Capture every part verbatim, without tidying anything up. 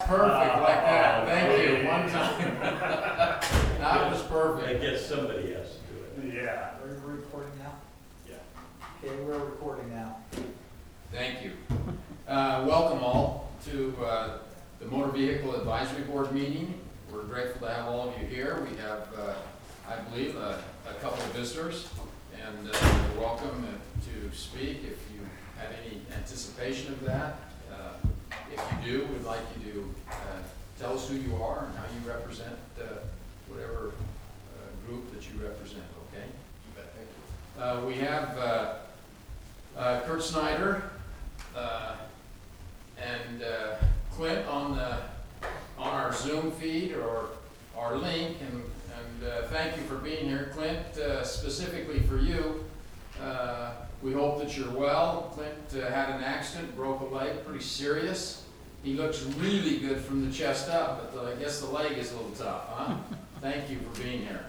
perfect, like that, thank you, one time. That was I perfect. guess somebody has to do it. Yeah. Are we recording now? Yeah. Okay, we're recording now. Thank you. Uh, welcome all to uh, the Motor Vehicle Advisory Board meeting. We're grateful to have all of you here. We have, uh, I believe, a, a couple of visitors, and uh, you're welcome to speak if you have any anticipation of that. Uh, if you do, we'd like you to uh, tell us who you are and how you represent uh, whatever uh, group that you represent, okay? Uh, we have uh, uh, Kurt Snyder uh, and uh, Clint on the on our Zoom feed or our link, and, and uh, thank you for being here. Clint, uh, specifically for you, uh, we hope that you're well. Clint uh, had an accident, broke a leg, pretty serious. He looks really good from the chest up, but the, I guess the leg is a little tough, huh? Thank you for being here.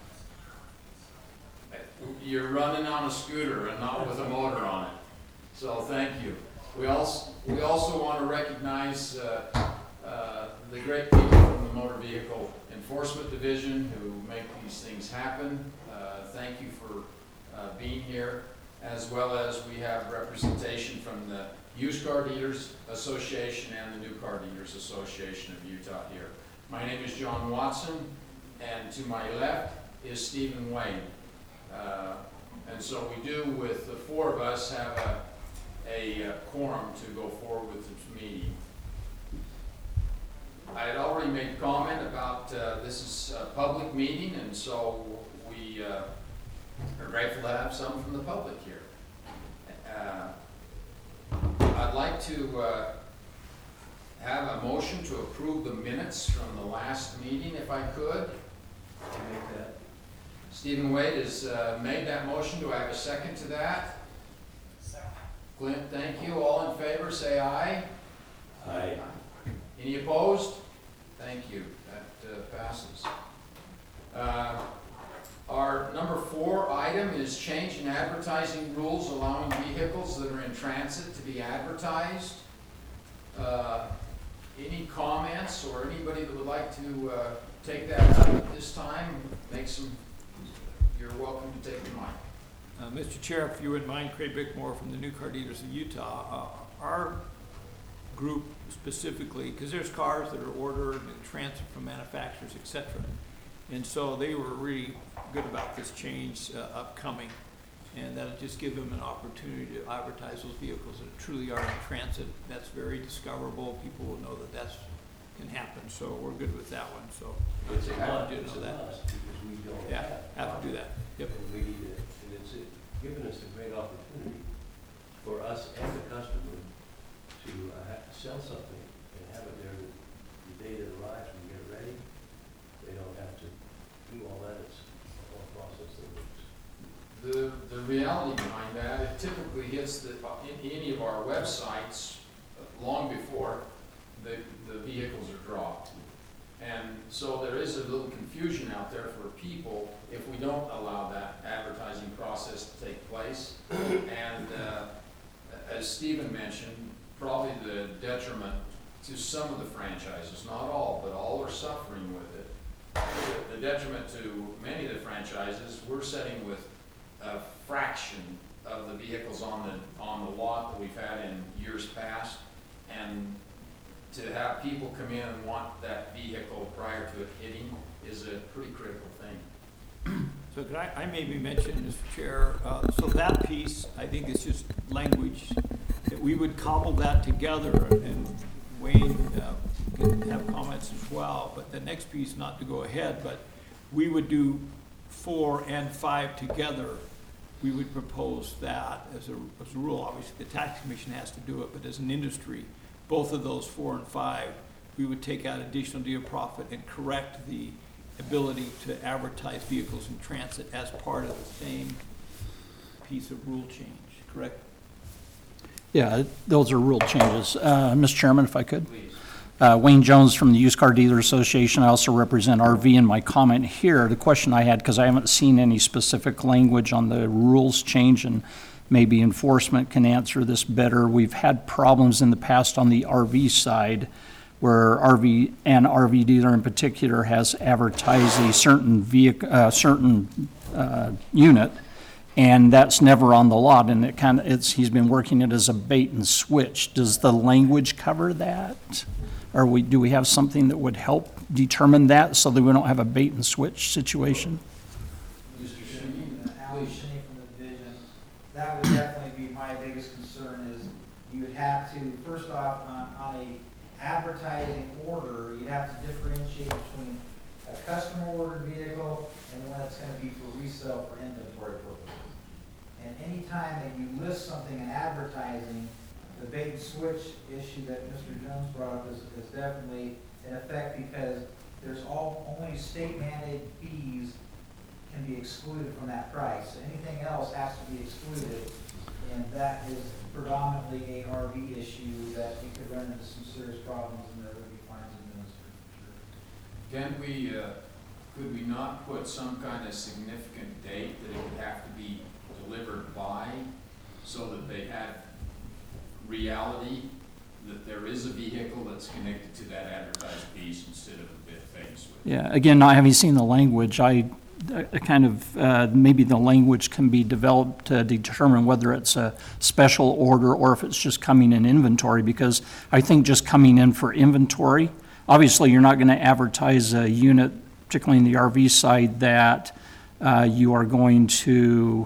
You're running on a scooter and not with a motor on it, so thank you. We also, we also want to recognize uh, uh, the great people from the Motor Vehicle Enforcement Division who make these things happen. Uh, thank you for uh, being here, as well as we have representation from the Used Car Dealers Association and the New Car Dealers Association of Utah here. My name is John Watson, and to my left is Stephen Wade. Uh, and so we do, with the four of us, have a, a, a quorum to go forward with this meeting. I had already made comment about uh, this is a public meeting, and so we uh, are grateful to have some from the public here. Uh, I'd like to uh, have a motion to approve the minutes from the last meeting, if I could. Can you make that? Stephen Wade has uh, made that motion. Do I have a second to that? Second. Clint, thank you. All in favor, say aye. Aye. Any opposed? Thank you. That uh, passes. Uh, our number four item is change in advertising rules allowing vehicles that are in transit to be advertised. Uh, any comments or anybody that would like to uh, take that up at this time? Make some. You're welcome to take the mic. Uh, Mister Chair, if you wouldn't mind, Craig Bickmore from the New Car Dealers of Utah. Uh, our group specifically, because there's cars that are ordered in transit from manufacturers, et cetera. And so they were really good about this change uh, upcoming, and that'll just give them an opportunity to advertise those vehicles that truly are in transit. That's very discoverable. People will know that that's can happen. So we're good with that one. So It's a I must, didn't it's know a that. must, because we don't Yeah, have. have to do that. Yep. And we need it, and it's uh, given us a great opportunity for us and the customer to uh, have to sell something and have it there the, the day that it arrives, we get it ready. They don't have to do all that, it's a whole process that works. The, the reality behind that, it typically hits the, in any of our websites long before the, the vehicles are dropped. And so there is a little confusion out there for people if we don't allow that advertising process to take place. And uh, as Stephen mentioned, probably the detriment to some of the franchises, not all, but all are suffering with it. The, the detriment to many of the franchises, we're sitting with a fraction of the vehicles on the on the lot that we've had in years past, and to have people come in and want that vehicle prior to it hitting is a pretty critical thing. So could I, I maybe mention, Mister Chair, uh, so that piece, I think is just language, that we would cobble that together, and Wayne uh, can have comments as well, but the next piece, not to go ahead, but we would do four and five together. We would propose that as a, as a rule. Obviously, the tax commission has to do it, but as an industry, both of those four and five, we would take out additional deal profit and correct the ability to advertise vehicles in transit as part of the same piece of rule change, correct? Yeah, those are rule changes. Uh, Mister Chairman, if I could. Please. Uh, Wayne Jones from the Used Car Dealer Association. I also represent R V in my comment here. The question I had, because I haven't seen any specific language on the rules change, and maybe enforcement can answer this better. We've had problems in the past on the R V side where R V, an R V dealer in particular has advertised a certain vehicle, uh, certain, uh, unit, and that's never on the lot, and it kind of, it's, he's been working it as a bait and switch. Does the language cover that? Or we, do we have something that would help determine that so that we don't have a bait and switch situation? Mister Shinny, Alan please. Shinny from the division, that would definitely be my biggest concern is you would have to, first off, on, on a advertising order, you'd have to differentiate between a customer ordered vehicle and one that's gonna be for resale for inventory purposes. And anytime that you list something in advertising, the bait and switch issue that Mister Jones brought up is, is definitely in effect because there's all, only state mandated fees can be excluded from that price. Anything else has to be excluded, and that is predominantly a R V issue that we could run into some serious problems and there would be fines administered for sure. Can we, uh, could we not put some kind of significant date that it would have to be delivered by, so that they have reality that there is a vehicle that's connected to that advertised piece instead of a bit face with? Yeah, again, not having seen the language, I, I kind of, uh, maybe the language can be developed to determine whether it's a special order or if it's just coming in inventory, because I think just coming in for inventory, obviously you're not gonna advertise a unit, particularly in the R V side, that uh, you are going to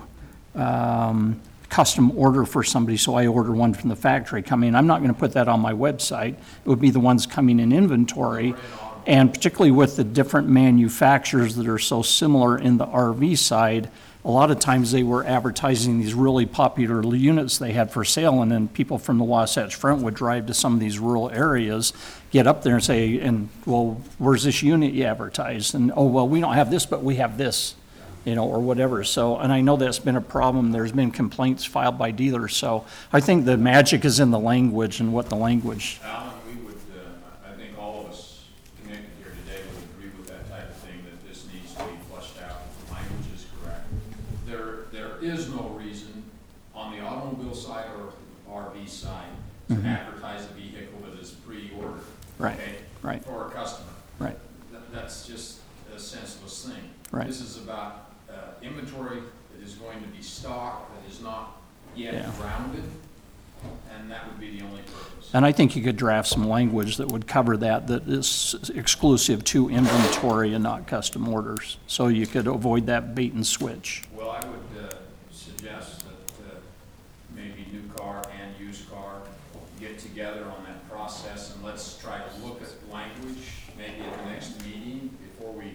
um, custom order for somebody, so I order one from the factory coming. I'm not gonna put that on my website. It would be the ones coming in inventory. And particularly with the different manufacturers that are so similar in the R V side, a lot of times they were advertising these really popular units they had for sale, and then people from the Wasatch Front would drive to some of these rural areas, get up there and say, and, well, where's this unit you advertised? And, oh, well, we don't have this, but we have this, you know, or whatever. So, and I know that's been a problem. There's been complaints filed by dealers. So I think the magic is in the language and what the language. Alan, we would, uh, I think all of us connected here today would agree with that type of thing, that this needs to be flushed out, the language is correct. There, there is no reason on the automobile side or R V side to Mhm. advertise a vehicle that is pre-ordered. Right, okay, right. For a customer. Right. That, that's just a senseless thing. Right. This is about, uh, inventory that is going to be stocked, that is not yet Yeah. grounded, and that would be the only purpose. And I think you could draft some language that would cover that, that is exclusive to inventory and not custom orders. So you could avoid that bait and switch. Well, I would uh, suggest that uh, maybe new car and used car get together on that process, and let's try to look at language, maybe at the next meeting, before we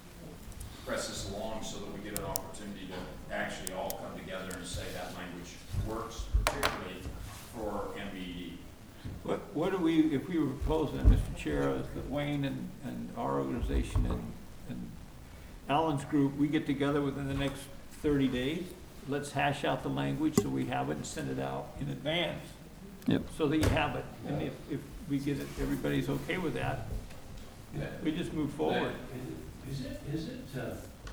press this along, so that we get an opportunity to actually all come together and say that language works, particularly for M B E D. What, what do we, if we were proposing, Mister Chair, is that Wayne and, and our organization and, and Alan's group, we get together within the next thirty days, let's hash out the language so we have it and send it out in advance. Yep. So that you have it, and if, if we get it, everybody's okay with that, Yeah. we just move forward. Is it, is it, uh,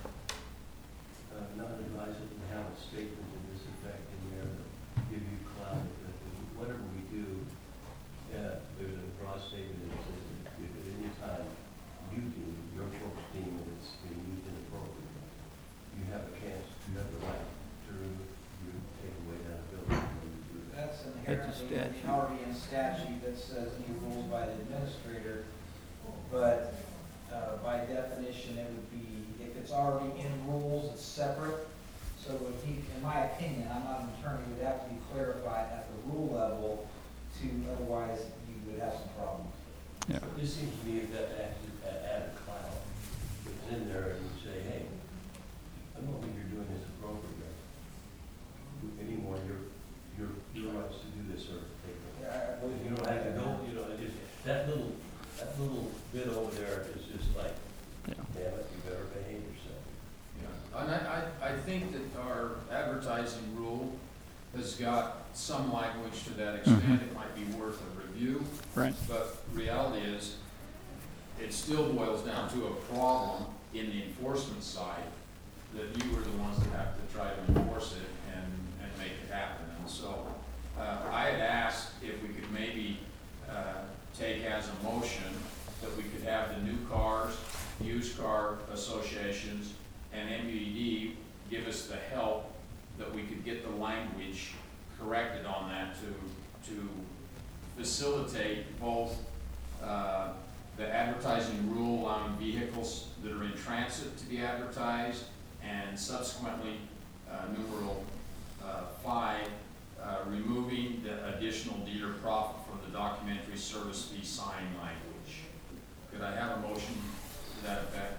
uh, not advisable to have a statement to this effect in there that give you clout, that whatever we do, uh, there's a broad statement that says that if at any time you do, your folks deem that it's being used inappropriately, you have a chance, you have the right to remove, you take away that ability when you do that. That's That's a inherently in statute. the R V and statute that says any rules by the administrator, but, uh, by definition, it would be, if it's already in rules, it's separate. So it would be, in my opinion, I'm not an attorney, it would have to be clarified at the rule level to, otherwise you would have some problems. Yeah. It just seems to me that adds, add a cloud. It's in there and you say, hey, I don't think you're doing this appropriately. Anymore, your, your, your rights to do this are taken away. Yeah, I believe You don't have to go, you know, it just, that little, that little bit over there is just like, Yeah. damn it, you better behave yourself. Yeah, and I, I, I think that our advertising rule has got some language to that extent. Mhm. It might be worth a review, Right. but reality is, it still boils down to a problem in the enforcement side, that you are the ones that have to try to enforce it and, and make it happen. And so, uh, I had asked if we could maybe, uh, take as a motion that we could have the new cars, used car associations, and M U D D give us the help that we could get the language corrected on that to, to facilitate both uh, the advertising rule allowing vehicles that are in transit to be advertised, and subsequently, uh, numeral uh, five, uh, removing the additional dealer profit from the documentary service fee sign language. Could I have a motion to that effect?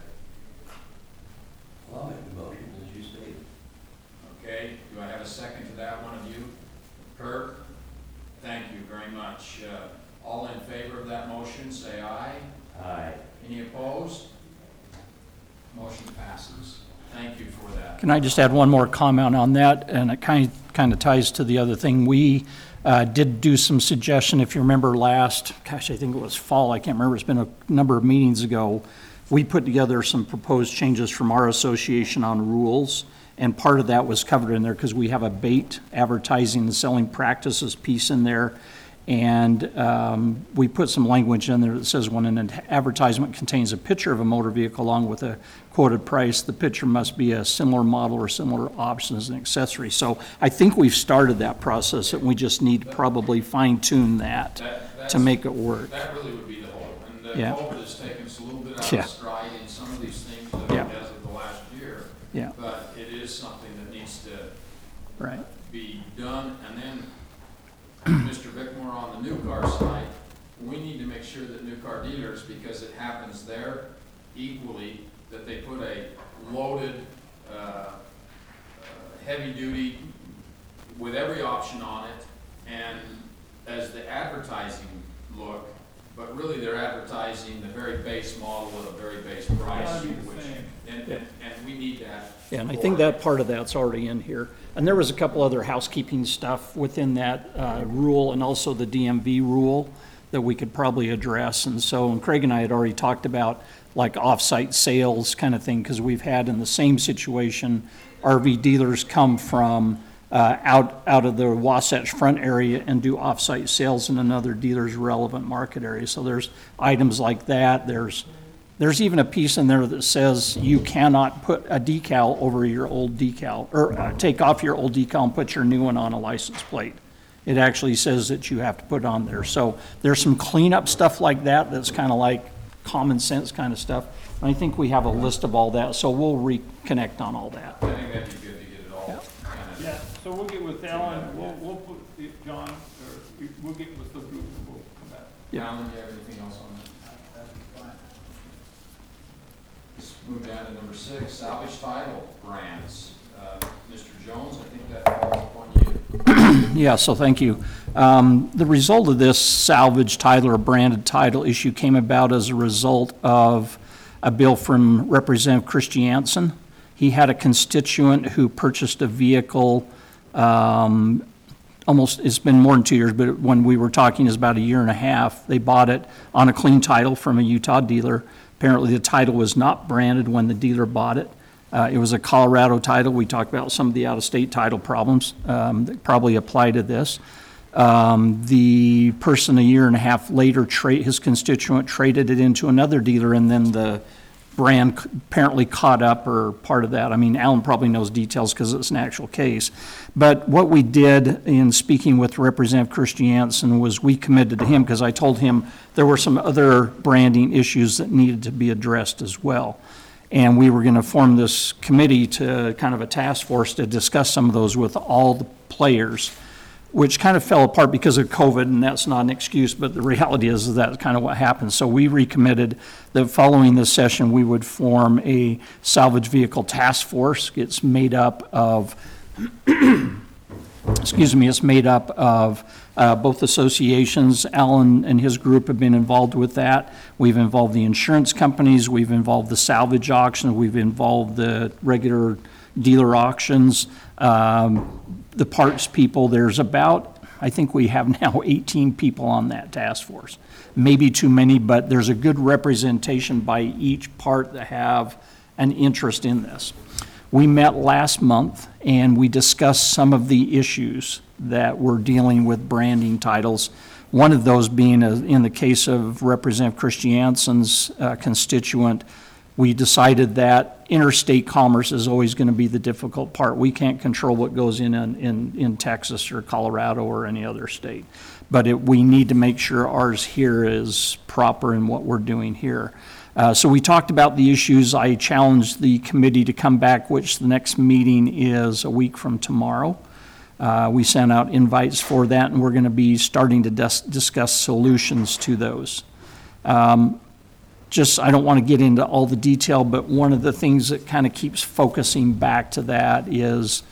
I'll make the motion as you stated. Okay, do I have a second to that, one of you? Kurt? Thank you very much. Uh, all in favor of that motion, say aye. Aye. Any opposed? Motion passes. Thank you for that. Can I just add one more comment on that? And it kind of, kind of ties to the other thing. We uh, did do some suggestion, if you remember last, gosh, I think it was fall, I can't remember, it's been a number of meetings ago. We put together some proposed changes from our association on rules, and part of that was covered in there because we have a bait advertising and selling practices piece in there. And um, we put some language in there that says when an advertisement contains a picture of a motor vehicle along with a quoted price, the picture must be a similar model or similar option as an accessory. So I think we've started that process, and we just need to probably fine tune that, That- to make it work. That really would be the hope. And the Yeah. hope has taken us a little bit out Yeah. of stride in some of these things that Yeah. it has of the last year. Yeah, But it is something that needs to right. be done. And then, Mister Bickmore, on the new car side, we need to make sure that new car dealers, because it happens there equally, that they put a loaded, uh, uh, heavy duty with every option on it, and as the advertising look, but really they're advertising the very base model at a very base price. Gotta be the which- same. And, and, and we need that. Yeah, and I think that part of that's already in here. And there was a couple other housekeeping stuff within that uh, rule, and also the D M V rule that we could probably address. And so, and Craig and I had already talked about like off-site sales kind of thing, because we've had in the same situation, R V dealers come from uh, out, out of the Wasatch Front area and do off-site sales in another dealer's relevant market area. So there's items like that. There's There's even a piece in there that says you cannot put a decal over your old decal, or uh, take off your old decal and put your new one on a license plate. It actually says that you have to put it on there. So there's some cleanup stuff like that that's kind of like common sense kind of stuff. And I think we have a list of all that, so we'll reconnect on all that. I think that'd be good to get it all kind of. Yeah, so we'll get with Alan, we'll, we'll put, it- John, or we- we'll get with the group and we'll come back. Yeah. Alan, do you have anything else on that? That'd be fine. Let's move down to number six, salvage title brands. Uh, Mister Jones, I think that falls upon you. Yeah, so thank you. Um, The result of this salvage title or branded title issue came about as a result of a bill from Representative Christiansen. He had a constituent who purchased a vehicle, um, almost, it's been more than two years, but when we were talking, it's about a year and a half. They bought it on a clean title from a Utah dealer. Apparently, the title was not branded when the dealer bought it. Uh, It was a Colorado title. We talked about some of the out-of-state title problems um, that probably apply to this. Um, The person a year and a half later, tra- his constituent traded it into another dealer, and then the brand c- apparently caught up, or part of that. I mean, Alan probably knows details because it's an actual case. But what we did in speaking with Representative Christiansen was we committed to him, because I told him there were some other branding issues that needed to be addressed as well. And we were going to form this committee to, kind of a task force, to discuss some of those with all the players, which kind of fell apart because of COVID, and that's not an excuse, but the reality is that that's kind of what happened. So we recommitted that following this session, we would form a salvage vehicle task force. It's made up of, excuse me, it's made up of uh, both associations. Alan and his group have been involved with that. We've involved the insurance companies, we've involved the salvage auction, we've involved the regular dealer auctions, um, the parts people. There's about, I think we have now eighteen people on that task force. Maybe too many, but there's a good representation by each part that have an interest in this. We met last month and we discussed some of the issues that we're dealing with branding titles. One of those being, uh, in the case of Representative Christiansen's uh, constituent, we decided that interstate commerce is always going to be the difficult part. We can't control what goes in in, in Texas or Colorado or any other state. But it, we need to make sure ours here is proper in what we're doing here. Uh, so we talked about the issues. I challenged the committee to come back, which the next meeting is a week from tomorrow. Uh, we sent out invites for that, and we're going to be starting to dis- discuss solutions to those. Um, just, I don't want to get into all the detail, but one of the things that kind of keeps focusing back to that is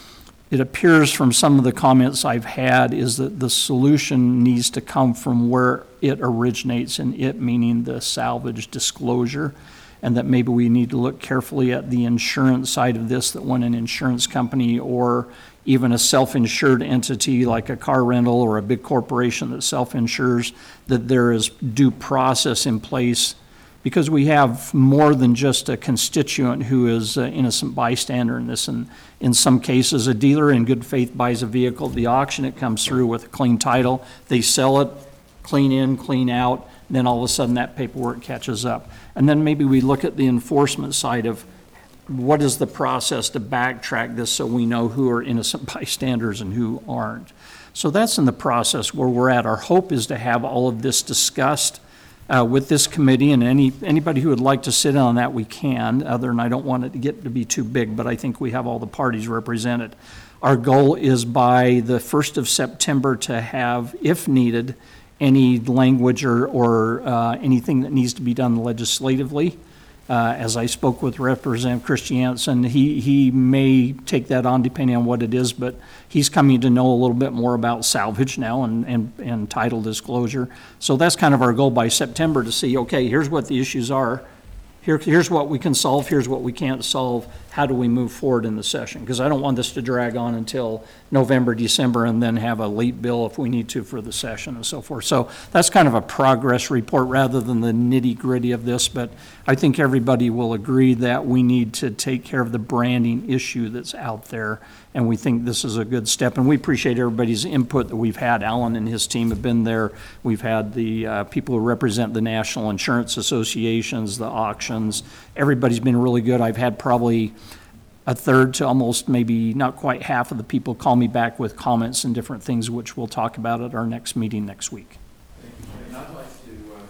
it appears from some of the comments I've had is that the solution needs to come from where it originates, and it meaning the salvage disclosure, and that maybe we need to look carefully at the insurance side of this, that when an insurance company or even a self-insured entity like a car rental or a big corporation that self-insures, that there is due process in place, because we have more than just a constituent who is an innocent bystander in this. And in some cases, a dealer in good faith buys a vehicle at the auction, it comes through with a clean title, they sell it, clean in, clean out, then all of a sudden that paperwork catches up. And then maybe we look at the enforcement side of what is the process to backtrack this so we know who are innocent bystanders and who aren't. So that's in the process where we're at. Our hope is to have all of this discussed uh, with this committee, and any anybody who would like to sit in on that, we can, other than I don't want it to get to be too big, but I think we have all the parties represented. Our goal is by the first of September to have, if needed, any language or, or uh, anything that needs to be done legislatively. Uh, as I spoke with Representative Christiansen, he, he may take that on depending on what it is, but he's coming to know a little bit more about salvage now and, and, and title disclosure. So that's kind of our goal by September, to see, okay, here's what the issues are. Here, here's what we can solve, here's what we can't solve. How do we move forward in the session? Because I don't want this to drag on until November, December, and then have a late bill if we need to for the session and so forth. So that's kind of a progress report rather than the nitty-gritty of this, but I think everybody will agree that we need to take care of the branding issue that's out there, and we think this is a good step. And we appreciate everybody's input that we've had. Alan and his team have been there. We've had the uh, people who represent the national insurance associations, the auctions. Everybody's been really good. I've had probably a third to almost maybe not quite half of the people call me back with comments and different things, which we'll talk about at our next meeting next week. Thank you, Jay. And I'd like to, uh,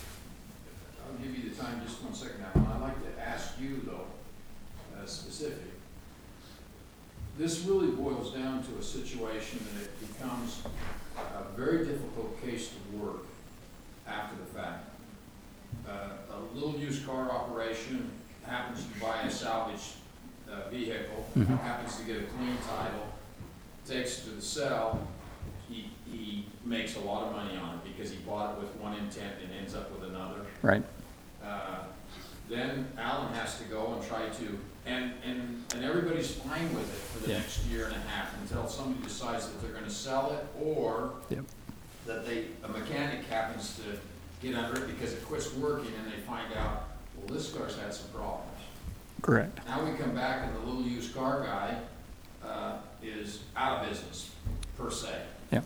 I'll give you the time just one second now. I'd like to ask you though, uh, specific. This really boils down to a situation that it becomes a very difficult case to work after the fact. Uh, a little used car operation happens to buy a salvage uh, vehicle, Mhm. happens to get a clean title, takes it to the sale, he, he makes a lot of money on it because he bought it with one intent and ends up with another. Right. Uh, Then Alan has to go and try to, and, and, and everybody's fine with it for the Yeah. next year and a half until somebody decides that they're gonna sell it, or Yep. that they, a mechanic happens to get under it because it quits working and they find out, well, this car's had some problems. Correct. Now we come back and the little used car guy, uh, is out of business, per se. Yep.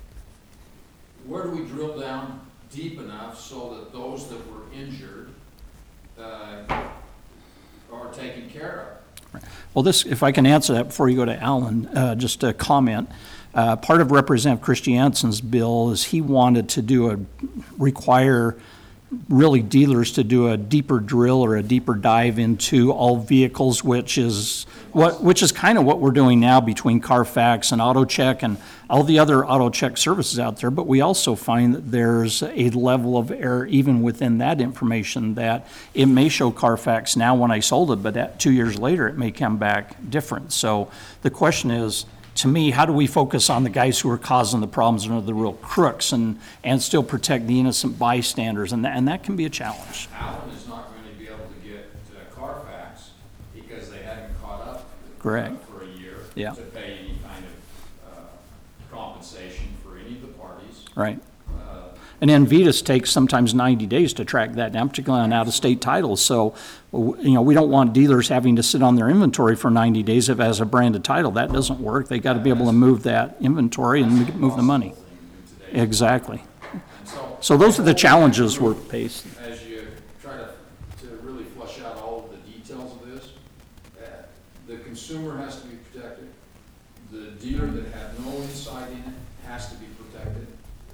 Where do we drill down deep enough so that those that were injured, uh, are taken care of? Well, this, if I can answer that before you go to Alan, uh, just a comment. Uh, part of Representative Christiansen's bill is he wanted to do a, require really dealers to do a deeper drill or a deeper dive into all vehicles, which is what, which is kind of what we're doing now between Carfax and AutoCheck and all the other AutoCheck services out there. But we also find that there's a level of error even within that information, that it may show Carfax now when I sold it, but at two years later it may come back different. So the question is, to me, how do we focus on the guys who are causing the problems and are the real crooks, and, and still protect the innocent bystanders? And that, and that can be a challenge. Alan is not going to be able to get uh, Carfax because they hadn't caught up uh, Correct. for a year Yeah. to pay any kind of uh, compensation for any of the parties. Right. Uh, And then Vetus takes sometimes ninety days to track that down, particularly on out-of-state titles. So, you know, we don't want dealers having to sit on their inventory for ninety days if it has a branded title. That doesn't work. They got to be able to move that inventory and move the money. In today's exactly. And so. So those are the challenges we're facing. As you try to, to really flush out all of the details of this, uh, the consumer has to be protected. The dealer that had no insight in it has to be protected.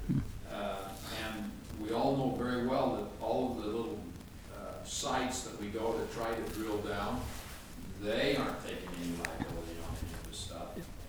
Uh, and we all know very well that all of the little uh, sites that we go to try to drill down, they aren't taking any liability on any of this stuff.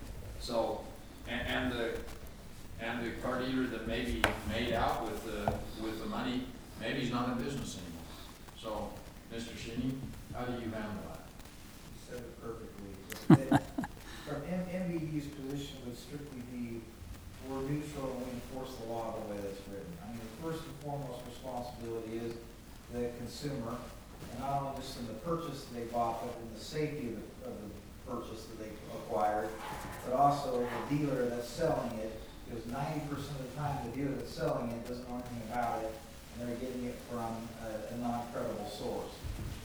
So, and, and the, and the car dealer that maybe made out with the, with the money, maybe he's not in business anymore. So, Mister Shinny, how do you handle that? You said it perfectly. But it- From M- MVD's position would strictly be, we're neutral and we enforce the law the way that's written. I mean, the first and foremost responsibility is the consumer, and not only just in the purchase that they bought, but in the safety of the, of the purchase that they acquired, but also the dealer that's selling it, because ninety percent of the time, the dealer that's selling it doesn't know anything about it, and they're getting it from a, a non-credible source.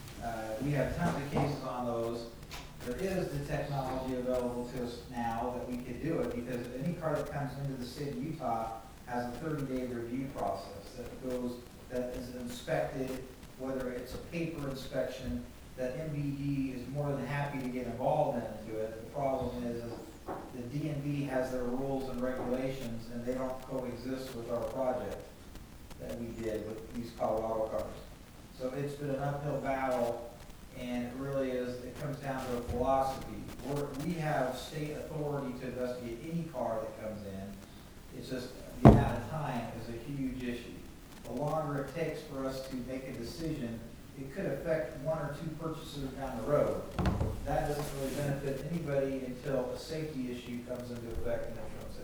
Uh, we have tons of cases on those. There is the technology available to us now that we could do it, because any car that comes into the state of Utah has a thirty-day review process that goes, that is inspected, whether it's a paper inspection, that M V D is more than happy to get involved into it. The problem is, is the D M V has their rules and regulations, and they don't coexist with our project that we did with these Colorado cars. So it's been an uphill battle. And it really is, it comes down to a philosophy. We're, we have state authority to investigate any car that comes in. It's just the amount of time is a huge issue. The longer it takes for us to make a decision, it could affect one or two purchasers down the road. That doesn't really benefit anybody until a safety issue comes into effect in insurance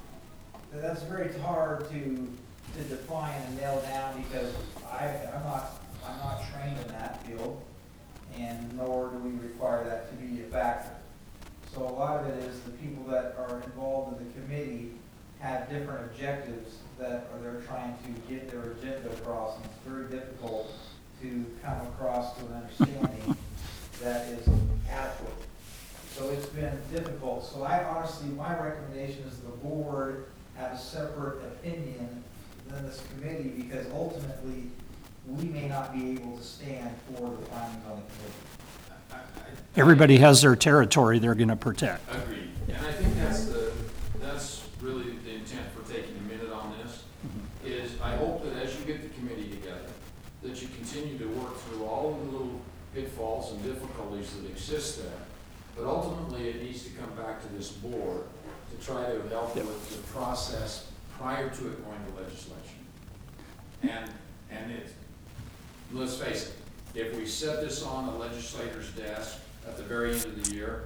area. That's very hard to, to define and nail down, because I, I'm not, I'm not trained in that field, and nor do we require that to be a factor. So a lot of it is the people that are involved in the committee have different objectives that are they're trying to get their agenda across, and it's very difficult to come across to an understanding that is adequate. So it's been difficult. So I honestly, my recommendation is the board have a separate opinion than this committee, because ultimately we may not be able to stand for the findings on the committee. I- I- Everybody has their territory they're gonna protect. Agreed. And I think that's the, that's really the intent for taking a minute on this, is I hope that as you get the committee together, that you continue to work through all of the little pitfalls and difficulties that exist there. But ultimately, it needs to come back to this board to try to help with the process prior to it going to legislation. And, and it, let's face it, if we set this on the legislator's desk at the very end of the year,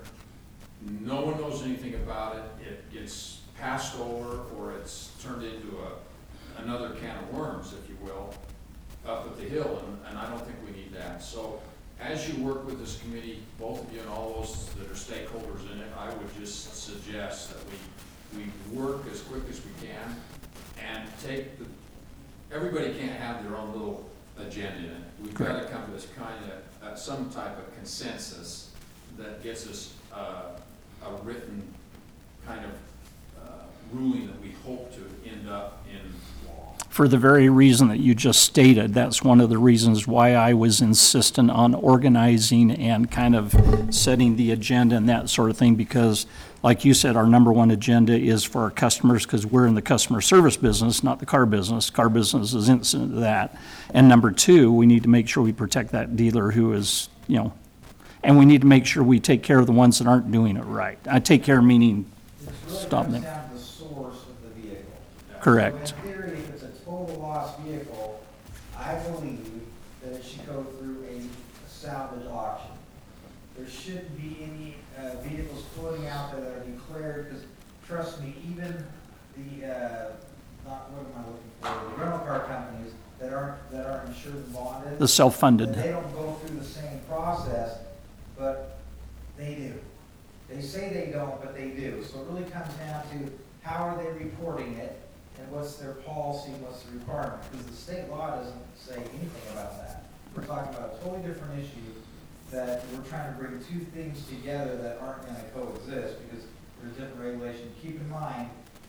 no one knows anything about it, it gets passed over, or it's turned into a, another can of worms, if you will, up at the hill, and, and I don't think we need that. So as you work with this committee, both of you and all those that are stakeholders in it, I would just suggest that we, we work as quick as we can and take the, everybody can't have their own little agenda in it. We've got to come to this kind of, uh, some type of consensus that gets us uh, a written kind of uh, ruling that we hope to end up in law. For the very reason that you just stated, that's one of the reasons why I was insistent on organizing and kind of setting the agenda and that sort of thing, because like you said, our number one agenda is for our customers, because we're in the customer service business, not the car business. Car business is instant to that. And number two, we need to make sure we protect that dealer who is, you know, and we need to make sure we take care of the ones that aren't doing it right. I take care meaning, It really Stop comes them. down to the source of the vehicle. correct. So in theory, if it's a total loss vehicle, I believe that it should go through a salvage auction. There shouldn't be any uh, vehicles floating out there that are declared, because trust me, even the, uh, not, what am I looking for, the rental car companies that aren't, that aren't insured and bonded. The self-funded. They don't go through the same process, but they do. They say they don't, but they do. So it really comes down to how are they reporting it, and what's their policy, what's the requirement? Because the state law doesn't say anything about that. We're talking about a totally different issue, that we're trying to bring two things together that aren't gonna coexist, because there's different regulation. Keep in mind,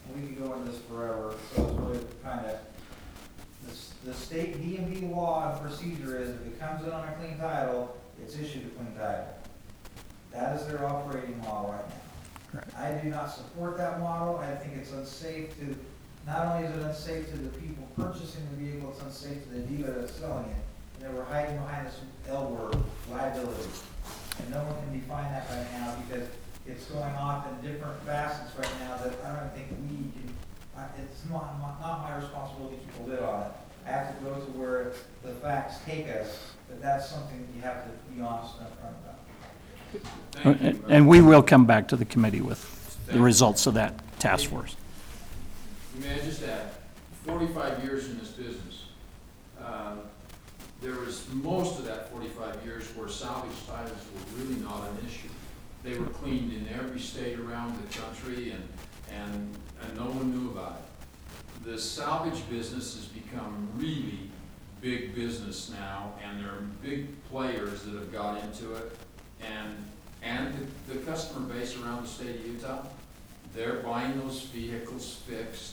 and we could go into this forever, so it's really kind of, the, s- the state D M V law and procedure is if it comes in on a clean title, it's issued a clean title. That is their operating model right now. Right. I do not support that model. I think it's unsafe to, not only is it unsafe to the people purchasing the vehicle, it's unsafe to the dealer that's selling it. And they were hiding behind this L word, liability. And no one can define that right now because it's going off in different facets right now that I don't think we can, I- it's not, not not my responsibility to keep a lid on it. I have to go to where the facts take us, but that's something you have to be honest and upfront about. Thank you. uh, And we will come back to the committee with the Thank you. results of that task force. May I just add, forty-five years in this business, um, there was most of that forty-five years where salvage titles were really not an issue. They were cleaned in every state around the country and, and, and no one knew about it. The salvage business has become really big business now, and there are big players that have got into it. And, and the, the customer base around the state of Utah, they're buying those vehicles fixed,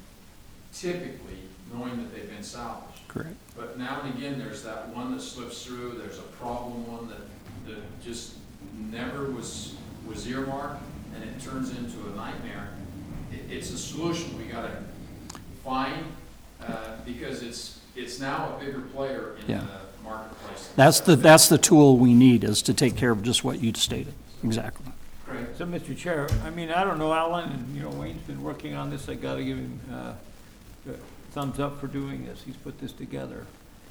typically knowing that they've been salvaged. Correct. But now and again, there's that one that slips through, there's a problem one that, that just never was, was earmarked, and it turns into a nightmare. It, it's a solution we gotta find, uh, because it's, it's now a bigger player in Yeah. the marketplace. That's the, that's the tool we need, is to take care of just what you stated. Exactly. Great. So, Mister Chair, I mean, I don't know, Alan, and, you know, Wayne's been working on this, I gotta give him, uh, the thumbs up for doing this, he's put this together.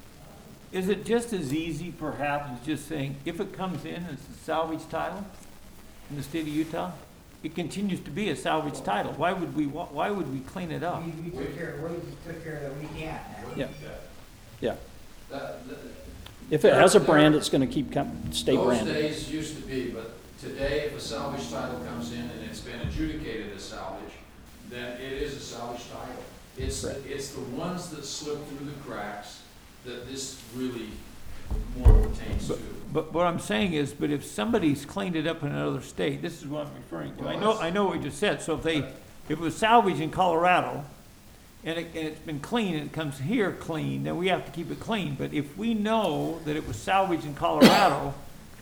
Is it just as easy, perhaps, as just saying, if it comes in as a salvage title in the state of Utah, it continues to be a salvage title, why would we, wa- why would we clean it up? We, we took care, we took care that we can't now. Yeah. Yeah. That, that, If it has a brand, it's gonna keep com- stay Those branded. days used to be, but today, if a salvage title comes in and it's been adjudicated as salvage, then it is a salvage title. It's, Right. it's the ones that slip through the cracks that this really more pertains to. But what I'm saying is, but if somebody's cleaned it up in another state, this is what I'm referring to. I know, I know what you just said, so if they, if it was salvaged in Colorado, and it, and it's been clean, and it comes here clean, then we have to keep it clean. But if we know that it was salvaged in Colorado,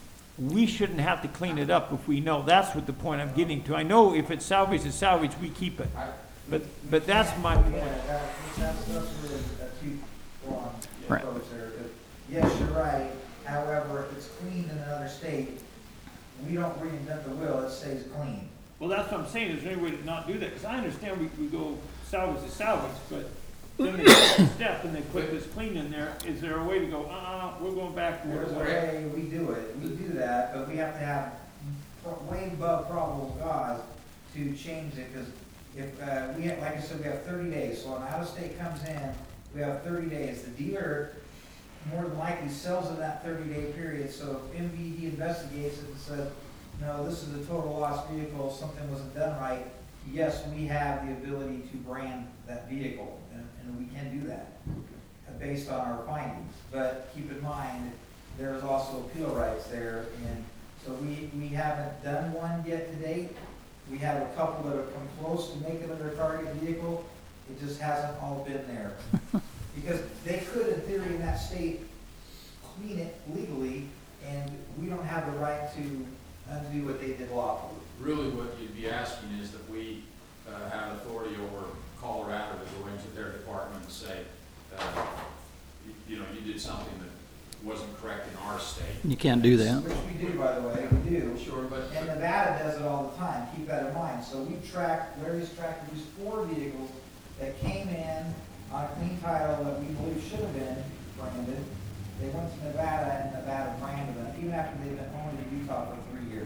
we shouldn't have to clean it up if we know. That's what the point I'm getting to. I know if it's salvaged, it's salvaged, we keep it. I- But, but that's my Yeah, point. that- that's, that's really a two, one Right. approach there, 'cause yes, you're right, however, if it's cleaned in another state, we don't reinvent the wheel, it stays clean. Well, that's what I'm saying, is there any way to not do that? Because I understand we, we go salvage to salvage, but then there's a step and they put this clean in there. Is there a way to go, uh-uh, we're going back to where There's it a was? way we do it, we do that, but we have to have pro- way above probable cause to change it, because if, uh, we have, like I said, we have thirty days, so when out-of-state comes in, we have thirty days. The dealer more than likely sells in that thirty-day period, so if M V D investigates it and says, no, this is a total loss vehicle, something wasn't done right, yes, we have the ability to brand that vehicle, and, and we can do that uh, based on our findings. But keep in mind, there's also appeal rights there, and so we, we haven't done one yet to date. We have a couple that have come close to making it their target vehicle, it just hasn't all been there. Because they could, in theory, in that state, clean it legally, and we don't have the right to undo what they did lawfully. Really, what you'd be asking is that we uh, have authority over Colorado to go into their department and say, uh, you- you know, you did something that wasn't correct in our state. You can't do that. Which we do, by the way, we do. Sure, but, And Nevada does it all the time, keep that in mind. So we tracked, Larry's tracked at least four vehicles that came in on a clean title that we believe should have been branded. They went to Nevada and Nevada branded them, even after they've been owned in Utah for three years.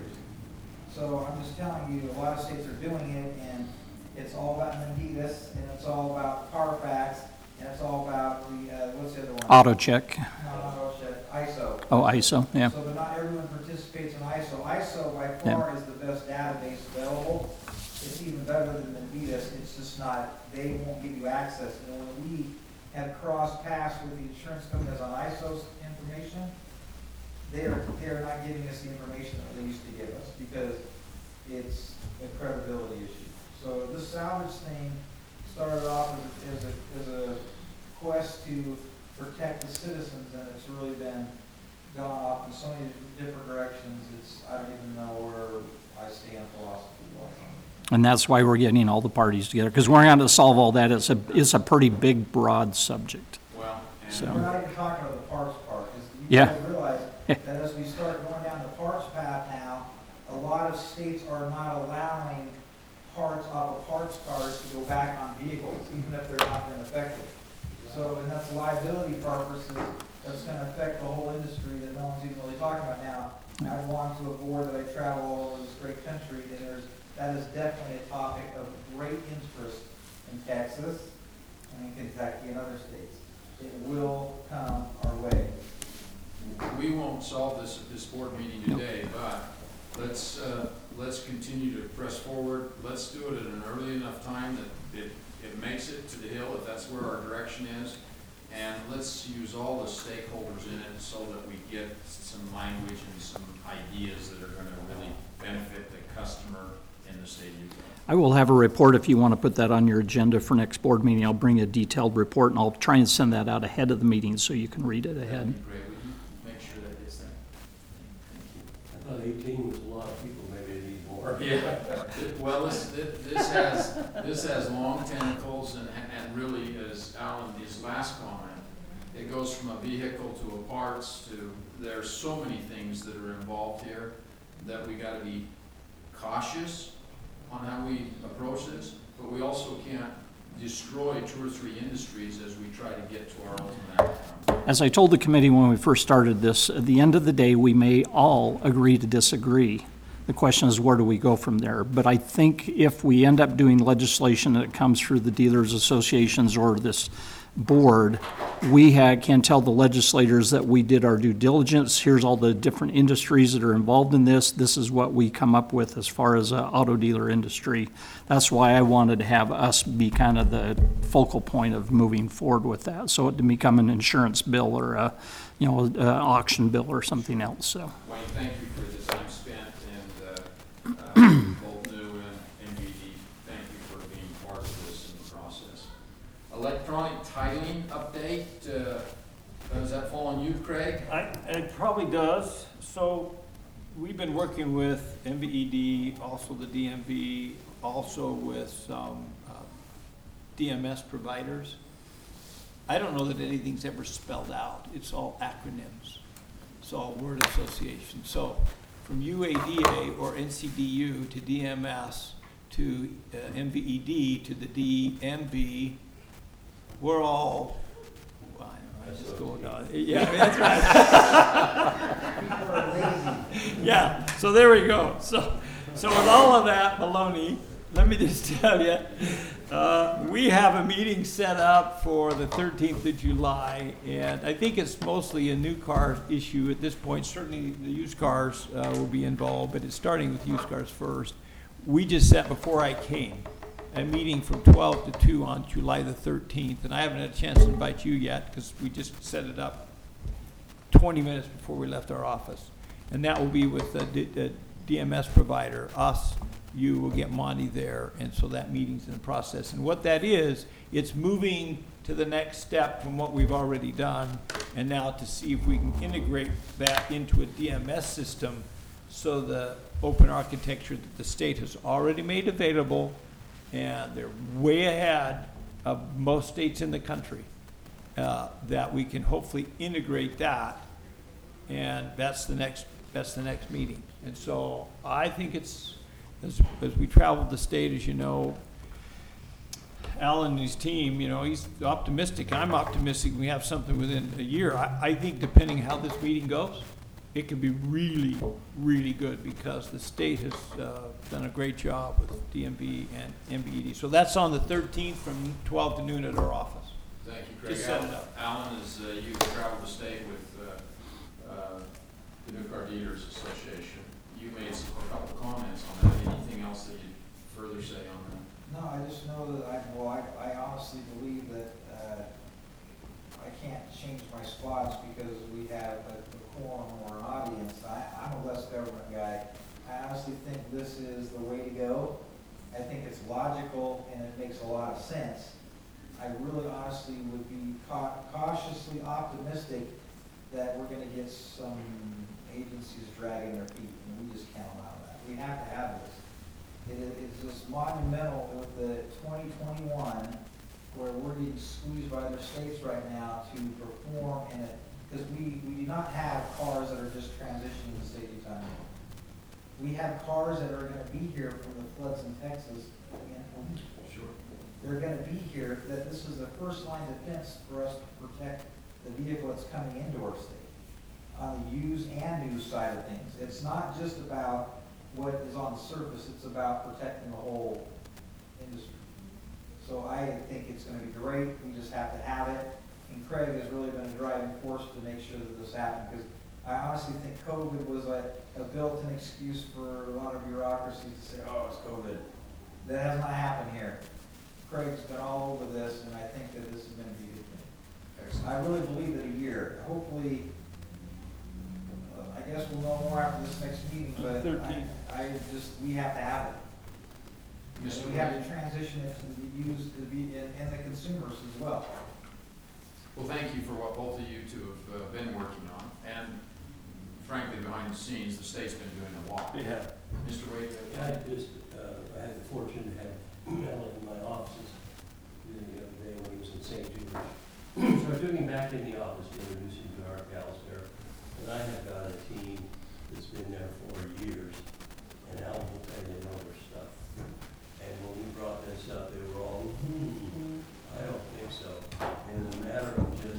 So I'm just telling you, a lot of states are doing it, and it's all about Menditas, and it's all about Carfax, and it's all about the, uh, what's the other one? Auto check. No, not auto check, I S O. Oh, I S O, yeah. So, but not everyone participates in I S O. I S O by far is the best database available. It's even better than Navitas, it's just not, they won't give you access. And when we have crossed paths with the insurance companies on I S O's information, they are, they are not giving us the information that they used to give us, because it's a credibility issue. So this salvage thing started off as, as a, as a quest to protect the citizens, and it's really been gone off in so many different directions, it's, I don't even know where I stand philosophy-wise. And that's why we're getting all the parties together, because we're going to solve all that. It's a, it's a pretty big, broad subject. Well, and So- We're not even talking about the parks part, because you Yeah. guys realize that as we start going down the parks path now, a lot of states are not allowing parts off of parts cars to go back on vehicles, even if they're not been affected. So, and that's liability purposes, that's gonna affect the whole industry that no one's even really talking about now. I belong to a board that I travel all over this great country, and there's, that is definitely a topic of great interest in Texas and in Kentucky and other states. It will come our way. we won't solve this at this board meeting today, but let's, uh, let's continue to press forward. Let's do it at an early enough time that it, it makes it to the Hill, if that's where our direction is. And let's use all the stakeholders in it so that we get some language and some ideas that are gonna really benefit the customer in the state of Utah. I will have a report if you want to put that on your agenda for next board meeting. I'll bring a detailed report, and I'll try and send that out ahead of the meeting so you can read it That'd ahead. be great. Would you make sure that gets there? I thought eighteen was a lot of people, maybe they need more. Yeah, well, this, this has, this has long tentacles and, and really, as Alan, his last comment, it goes from a vehicle to a parts to, there's so many things that are involved here that we gotta be cautious on how we approach this, but we also can't destroy two or three industries as we try to get to our ultimate outcome. As I told the committee when we first started this, at the end of the day, we may all agree to disagree. The question is, where do we go from there? But I think if we end up doing legislation that comes through the dealers associations or this board, we ha can tell the legislators that we did our due diligence. Here's all the different industries that are involved in this. This is what we come up with as far as uh, auto dealer industry. That's why I wanted to have us be kind of the focal point of moving forward with that, so it didn't become an insurance bill or a, you know, a, a auction bill or something else. So. Wayne, thank you for the time spent, and, uh, uh, both new and N B D, thank you for being part of this in the process. Electronic titling update, uh, does that fall on you, Craig? I, it probably does. So we've been working with M V E D, also the D M V, also with some uh, D M S providers. I don't know that anything's ever spelled out. It's all acronyms. It's all word association. So from U A D A or N C D U to D M S to uh, M V E D to the D M V, we're all, well, I don't know, just going on. Yeah, that's right. People are lazy. Yeah, so there we go. So, so with all of that baloney, let me just tell you, uh, we have a meeting set up for the thirteenth of July, and I think it's mostly a new car issue at this point. Certainly the used cars uh, will be involved, but it's starting with used cars first. We just set, before I came, a meeting from twelve to two on July the thirteenth, and I haven't had a chance to invite you yet because we just set it up twenty minutes before we left our office. And that will be with the D- the D M S provider, us, you will get Monty there, and so that meeting's in the process. And what that is, it's moving to the next step from what we've already done, and now to see if we can integrate that into a D M S system, so the open architecture that the state has already made available, and they're way ahead of most states in the country, uh, that we can hopefully integrate that, and that's the next, that's the next meeting. And so I think it's, as, as we traveled the state, as you know, Alan and his team, you know, he's optimistic. I'm optimistic we have something within a year. I, I think depending how this meeting goes, it could be really, really good, because the state has uh, done a great job with D M V and M V E D. So that's on the thirteenth from twelve to noon at our office. Thank you, Craig. Just set it Alan, up. Alan, as uh, you traveled the state with uh, uh, the New Car Dealers Association, you made some, a couple comments on that. Anything else that you'd further say on that? No, I just know that I, well, I, I honestly believe that, uh, I can't change my spots because we have a, a quorum or an audience. I, I'm a less government guy. I honestly think this is the way to go. I think it's it's logical and it makes a lot of sense. I really honestly would be cau- cautiously optimistic that we're gonna get some agencies dragging their feet, and we just can't allow that. We have to have this. It is, it's just monumental with the twenty twenty-one, where we're getting squeezed by other states right now to perform in it, because we, we do not have cars that are just transitioning to safety time. We have cars that are gonna be here from the floods in Texas. Sure. They're gonna be here, that this is the first line of defense for us to protect the vehicle that's coming into our state, on the used and new side of things. It's not just about what is on the surface, it's about protecting the whole industry. So I think it's gonna be great, we just have to have it, and Craig has really been a driving force to make sure that this happens, because I honestly think COVID was a, a built-in excuse for a lot of bureaucracies to say, oh, it's COVID. That has not happened here. Craig's been all over this, and I think that this is gonna be a good thing. Excellent. I really believe that a year, hopefully, uh, I guess we'll know more after this next meeting, but I, thirteenth. I just, we have to have it. Mister And we have Wade? to transition it to be used, to be, and, and the consumers as well. Well, thank you for what both of you two have uh, been working on, and frankly, behind the scenes, the state's been doing a lot. They have. Mister Wade? uh, I just, uh, I had the fortune to have Mel in my offices the other day when he was in Saint Jude. So I took him back in the office to introduce him to our gals there. And I have got a team that's been there for years, and Alan will tell you they know their stuff. And when we brought this up, they were all, hmm, I don't think so. And in a matter of just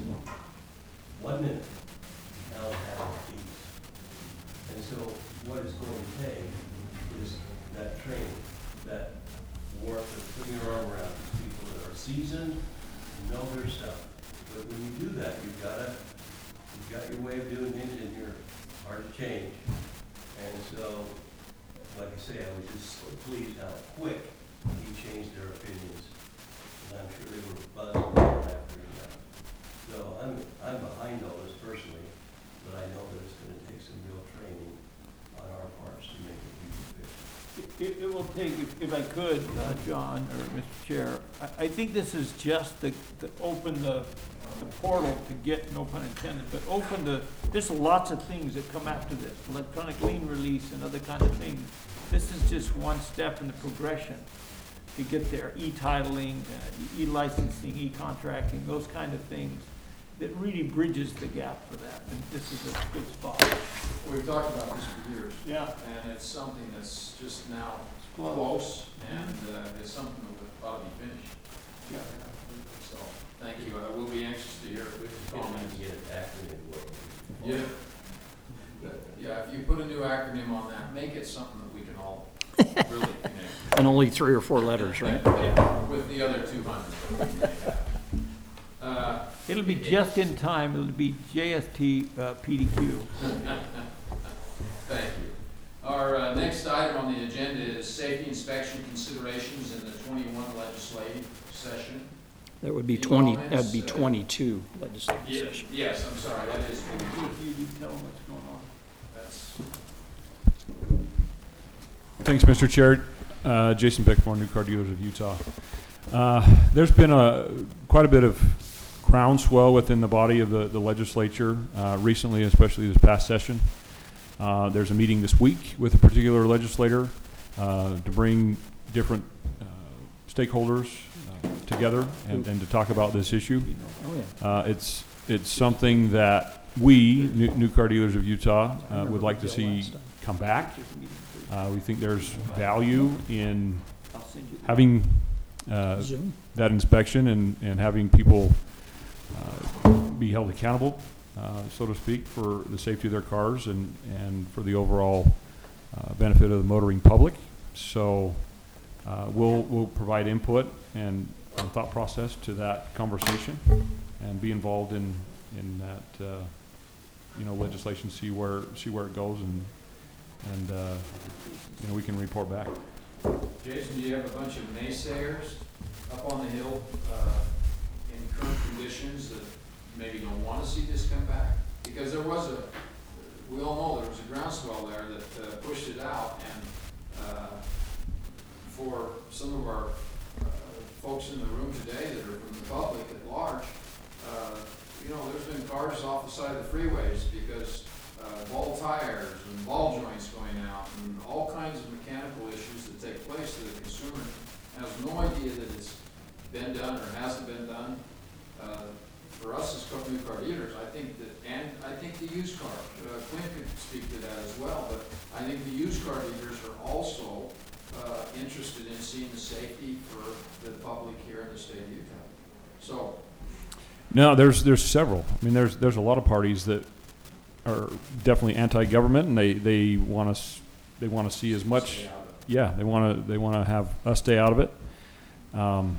one minute, Alan had a piece. And so what it's going to take is that training, that work of putting your arm around these people that are seasoned, know their stuff. But when you do that, you've got to, you've got your way of doing things and you're hard to change. And so, like I say, I was just so pleased how quick he changed their opinions. And I'm sure they were buzzing after that. So I'm, I'm behind all this personally, but I know that it's gonna take some real training on our parts to make it efficient. It, it will take, if, if I could, uh, John, or Mister Chair, I, I think this is just to, to open the, the portal to get, no pun intended, but open the, there's lots of things that come after this, electronic lien release and other kind of things. This is just one step in the progression to get there, e-titling, uh, e-licensing, e-contracting, those kind of things that really bridges the gap for that, and this is a good spot. We've talked about this for years. Yeah. And it's something that's just now close, and uh, it's something that ought to be finished. Yeah. So, thank you. I will be anxious to hear comments. Get it acronym. Yeah. Yeah, if you put a new acronym on that, make it something that we can all really connect. And only three or four letters, right? Yeah, with the other two hundred. Uh, It'll be just in time, it'll be J S T, uh, P D Q. Thank you. Our uh, next item on the agenda is safety inspection considerations in the twenty-one legislative session. That would be Any twenty, comments? that'd be Uh, twenty-two legislative Yes, session. yes, I'm sorry, that is, You, you tell them what's going on. that's, Thanks, Mister Chair. Uh, Jason Beckmore, New Car Dealers of Utah. Uh, there's been a quite a bit of groundswell within the body of the, the legislature uh, recently, especially this past session. Uh, there's a meeting this week with a particular legislator uh, to bring different uh, stakeholders uh, together and, and to talk about this issue. Oh, yeah. Uh, it's it's something that we, New, New Car Dealers of Utah, uh, would like to see come back. Uh, we think there's value in I'll send you. having uh, Zoom. that inspection and, and having people uh, be held accountable, uh, so to speak, for the safety of their cars and, and for the overall uh, benefit of the motoring public. So uh, we'll, we'll provide input and, and thought process to that conversation and be involved in, in that, uh, you know, legislation, see where, see where it goes, and, and, uh, you know, we can report back. Jason, do you have a bunch of naysayers up on the hill uh, in current conditions that maybe don't want to see this come back? Because there was a, we all know there was a groundswell there that uh, pushed it out, and uh, for some of our uh, folks in the room today that are from the public at large, uh, you know, there's been cars off the side of the freeways because uh, ball tires and ball joints going out and all kinds of mechanical issues that take place that the consumer has no idea that it's been done or hasn't been done. Uh, for us as car- new car dealers, I think that, and I think the used car, uh, Quinn could speak to that as well, but I think the used car dealers are also uh, interested in seeing the safety for the public here in the state of Utah. So, No, there's there's several. I mean, there's there's a lot of parties that are definitely anti-government, and they, they want us they want to see as much. stay out of it. Yeah, they want to they want to have us stay out of it. Um,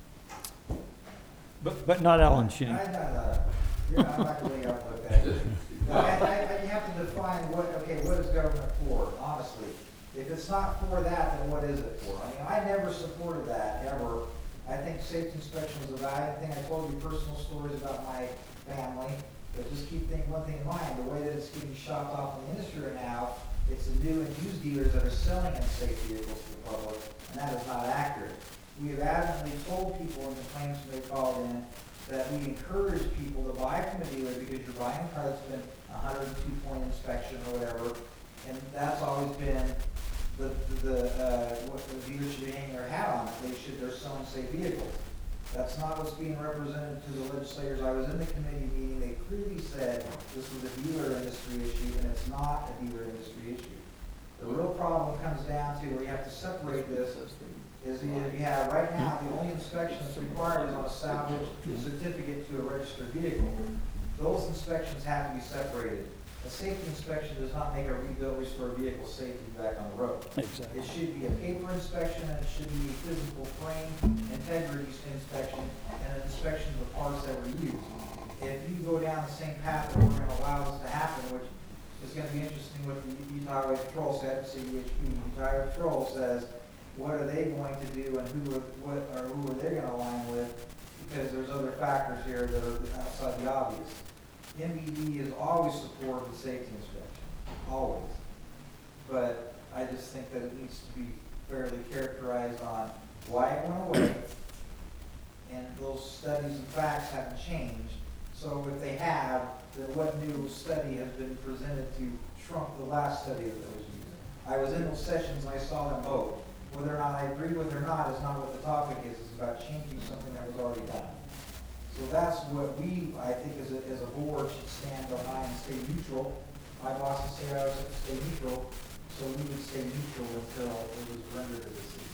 But, but not Alan Shank. I got, uh, you're not like the way I look at it. I, I, I you have to define what, okay, what is government for, honestly? If it's not for that, then what is it for? I mean, I never supported that, ever. I think safety inspection was a valid thing. I told you personal stories about my family, but just keep thinking one thing in mind, the way that it's getting shopped off in the industry right now, it's the new and used dealers that are selling unsafe vehicles to the public, and that is not accurate. We have adamantly told people in the claims when they called in that we encourage people to buy from a dealer because you're buying a car that's been a hundred and two point inspection or whatever, and that's always been the, the, uh, what the dealers should be hanging their hat on, they should, they're selling safe vehicles. That's not what's being represented to the legislators. I was in the committee meeting, they clearly said this was a dealer industry issue, and it's not a dealer industry issue. The real problem comes down to where you have to separate this, is you you have, right now, the only inspection that's required is on a salvage certificate to a registered vehicle. Those inspections have to be separated. A safety inspection does not make a rebuild, restore vehicle safety back on the road. Exactly. It should be a paper inspection, and it should be a physical frame integrity inspection, and an inspection of the parts that were used. If you go down the same path that we're gonna allow this to happen, which is gonna be interesting what the Utah Highway Patrol said, C D H P, Utah Highway Patrol says, what are they going to do and who are, what, or who are they gonna align with? Because there's other factors here that are outside the obvious. M V D has always supported the safety inspection, always. But I just think that it needs to be fairly characterized on why it went away. And those studies and facts haven't changed. So if they have, then what new study has been presented to trump the last study that was used? I was in those sessions and I saw them both. Whether or not I agree with it or not is not what the topic is. It's about changing something that was already done. So that's what we, I think, as a, as a board, should stand behind and stay neutral. My bosses say I was to stay neutral, so we would stay neutral until it was rendered a decision.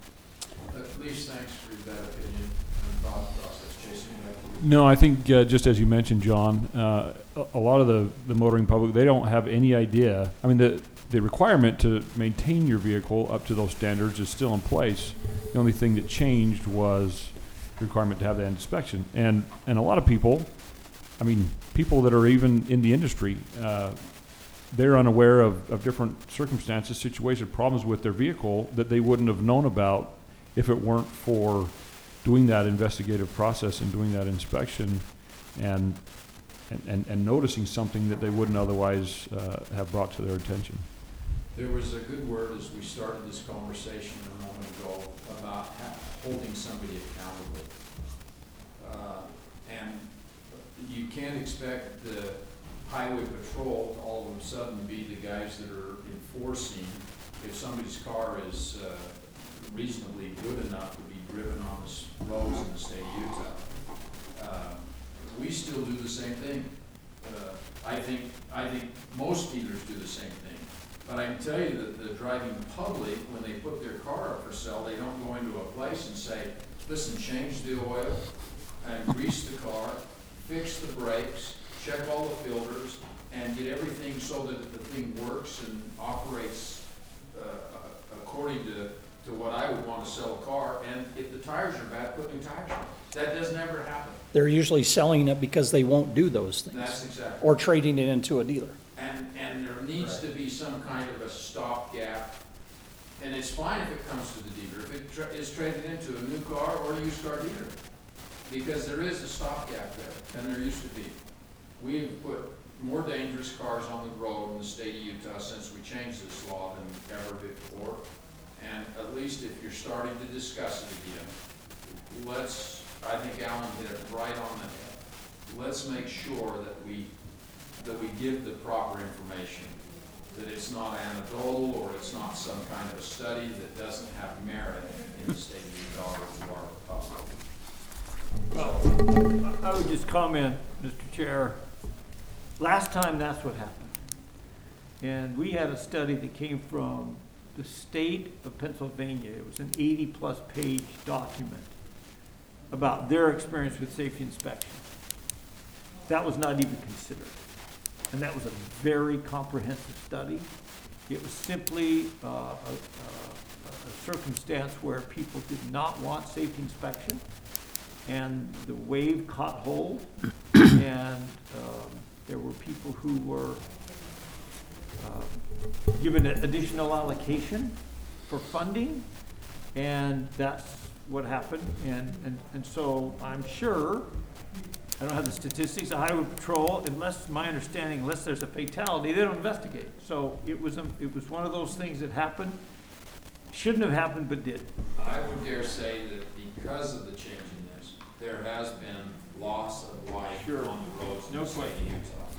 At least thanks for that opinion and thought process, Jason. Back to you. no, I think uh, just as you mentioned, John, uh, a, a lot of the, the motoring public, they don't have any idea. I mean, the the requirement to maintain your vehicle up to those standards is still in place. The only thing that changed was the requirement to have that inspection. And and a lot of people, I mean, people that are even in the industry, uh, they're unaware of, of different circumstances, situations, problems with their vehicle that they wouldn't have known about if it weren't for doing that investigative process and doing that inspection and and, and, and noticing something that they wouldn't otherwise uh, have brought to their attention. There was a good word as we started this conversation a moment ago about ha- holding somebody accountable. Uh, and you can't expect the highway patrol to all of a sudden be the guys that are enforcing if somebody's car is uh, reasonably good enough to be driven on the s- roads in the state of Utah. Uh, we still do the same thing. Uh, I think I think most dealers do the same thing. But I can tell you that the driving public, when they put their car up for sale, they don't go into a place and say, listen, change the oil and grease the car, fix the brakes, check all the filters, and get everything so that the thing works and operates uh, according to, to what I would want to sell a car. And if the tires are bad, put new tires on. That doesn't ever happen. They're usually selling it because they won't do those things. That's exactly. Or trading it into a dealer. And, and there needs to be some kind of a stopgap. And it's fine if it comes to the dealer, if it tra- is traded into a new car or a used car dealer. Because there is a stopgap there, and there used to be. We've put more dangerous cars on the road in the state of Utah since we changed this law than ever before. And at least if you're starting to discuss it again, let's, I think Alan hit it right on the head. Let's make sure that we, that we give the proper information, that it's not anecdotal or it's not some kind of a study that doesn't have merit in the state of Utah or to our public. Well, I would just comment, Mister Chair, last time that's what happened. And we had a study that came from the state of Pennsylvania. It was an eighty-plus page document about their experience with safety inspection. That was not even considered. And that was a very comprehensive study. It was simply uh, a, a, a circumstance where people did not want safety inspection, and the wave caught hold, and um, there were people who were uh, given an additional allocation for funding, and that's what happened. And, and, and so I'm sure, I don't have the statistics, the Highway Patrol, unless, my understanding, unless there's a fatality, they don't investigate. So it was, a, it was one of those things that happened, shouldn't have happened, but did. I would dare say that because of the change in this, there has been loss of life Sure. on the roads in No the state of question.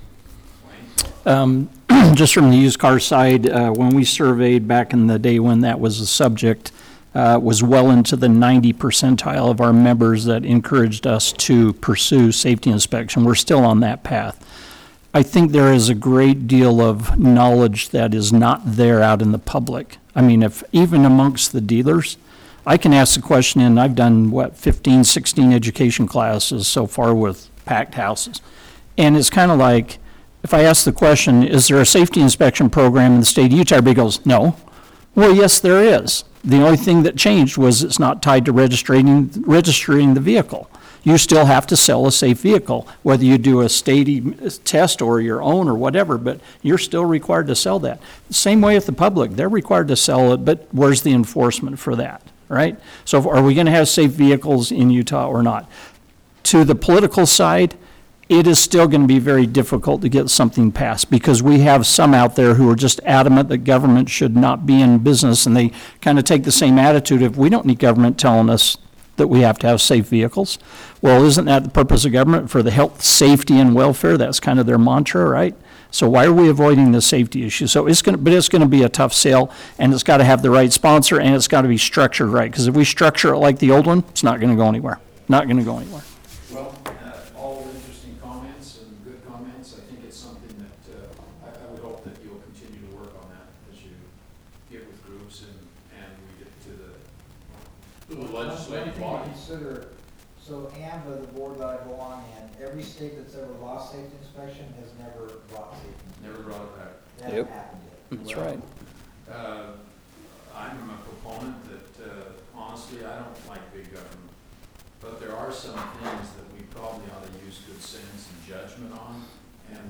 Utah. Wayne? Um, just from the used car side, uh, when we surveyed back in the day when that was a subject, uh, was well into the ninety percentile of our members that encouraged us to pursue safety inspection. We're still on that path. I think there is a great deal of knowledge that is not there out in the public. I mean, if even amongst the dealers, I can ask the question, and I've done, what, fifteen, sixteen education classes so far with packed houses. And it's kind of like, if I ask the question, is there a safety inspection program in the state of Utah? Everybody goes, no. Well, yes, there is. The only thing that changed was it's not tied to registering, registering the vehicle. You still have to sell a safe vehicle, whether you do a state test or your own or whatever, but you're still required to sell that. Same way with the public, they're required to sell it, but where's the enforcement for that, right? So are we gonna have safe vehicles in Utah or not? To the political side, it is still going to be very difficult to get something passed because we have some out there who are just adamant that government should not be in business, and they kind of take the same attitude of, we don't need government telling us that we have to have safe vehicles. Well, isn't that the purpose of government? For the health, safety, and welfare? That's kind of their mantra, right? So why are we avoiding the safety issue? So it's going to, but it's going to be a tough sale, and it's got to have the right sponsor, and it's got to be structured right. Because if we structure it like the old one, it's not going to go anywhere. Not going to go anywhere. Well, uh, all interesting comments and good comments. I think it's something that, uh, I, I would hope that you'll continue to work on that as you get with groups and, and we get to the, to the legislative One body. thing to consider, so AMVA, the board that I belong in, every state that's ever lost safety inspection has never brought safety inspection. Never brought it back. That hasn't Yep. happened yet. That's Well, right. Uh, I'm a proponent that, uh, honestly, I don't like big government. But there are some things that we probably ought to use good sense and judgment on, and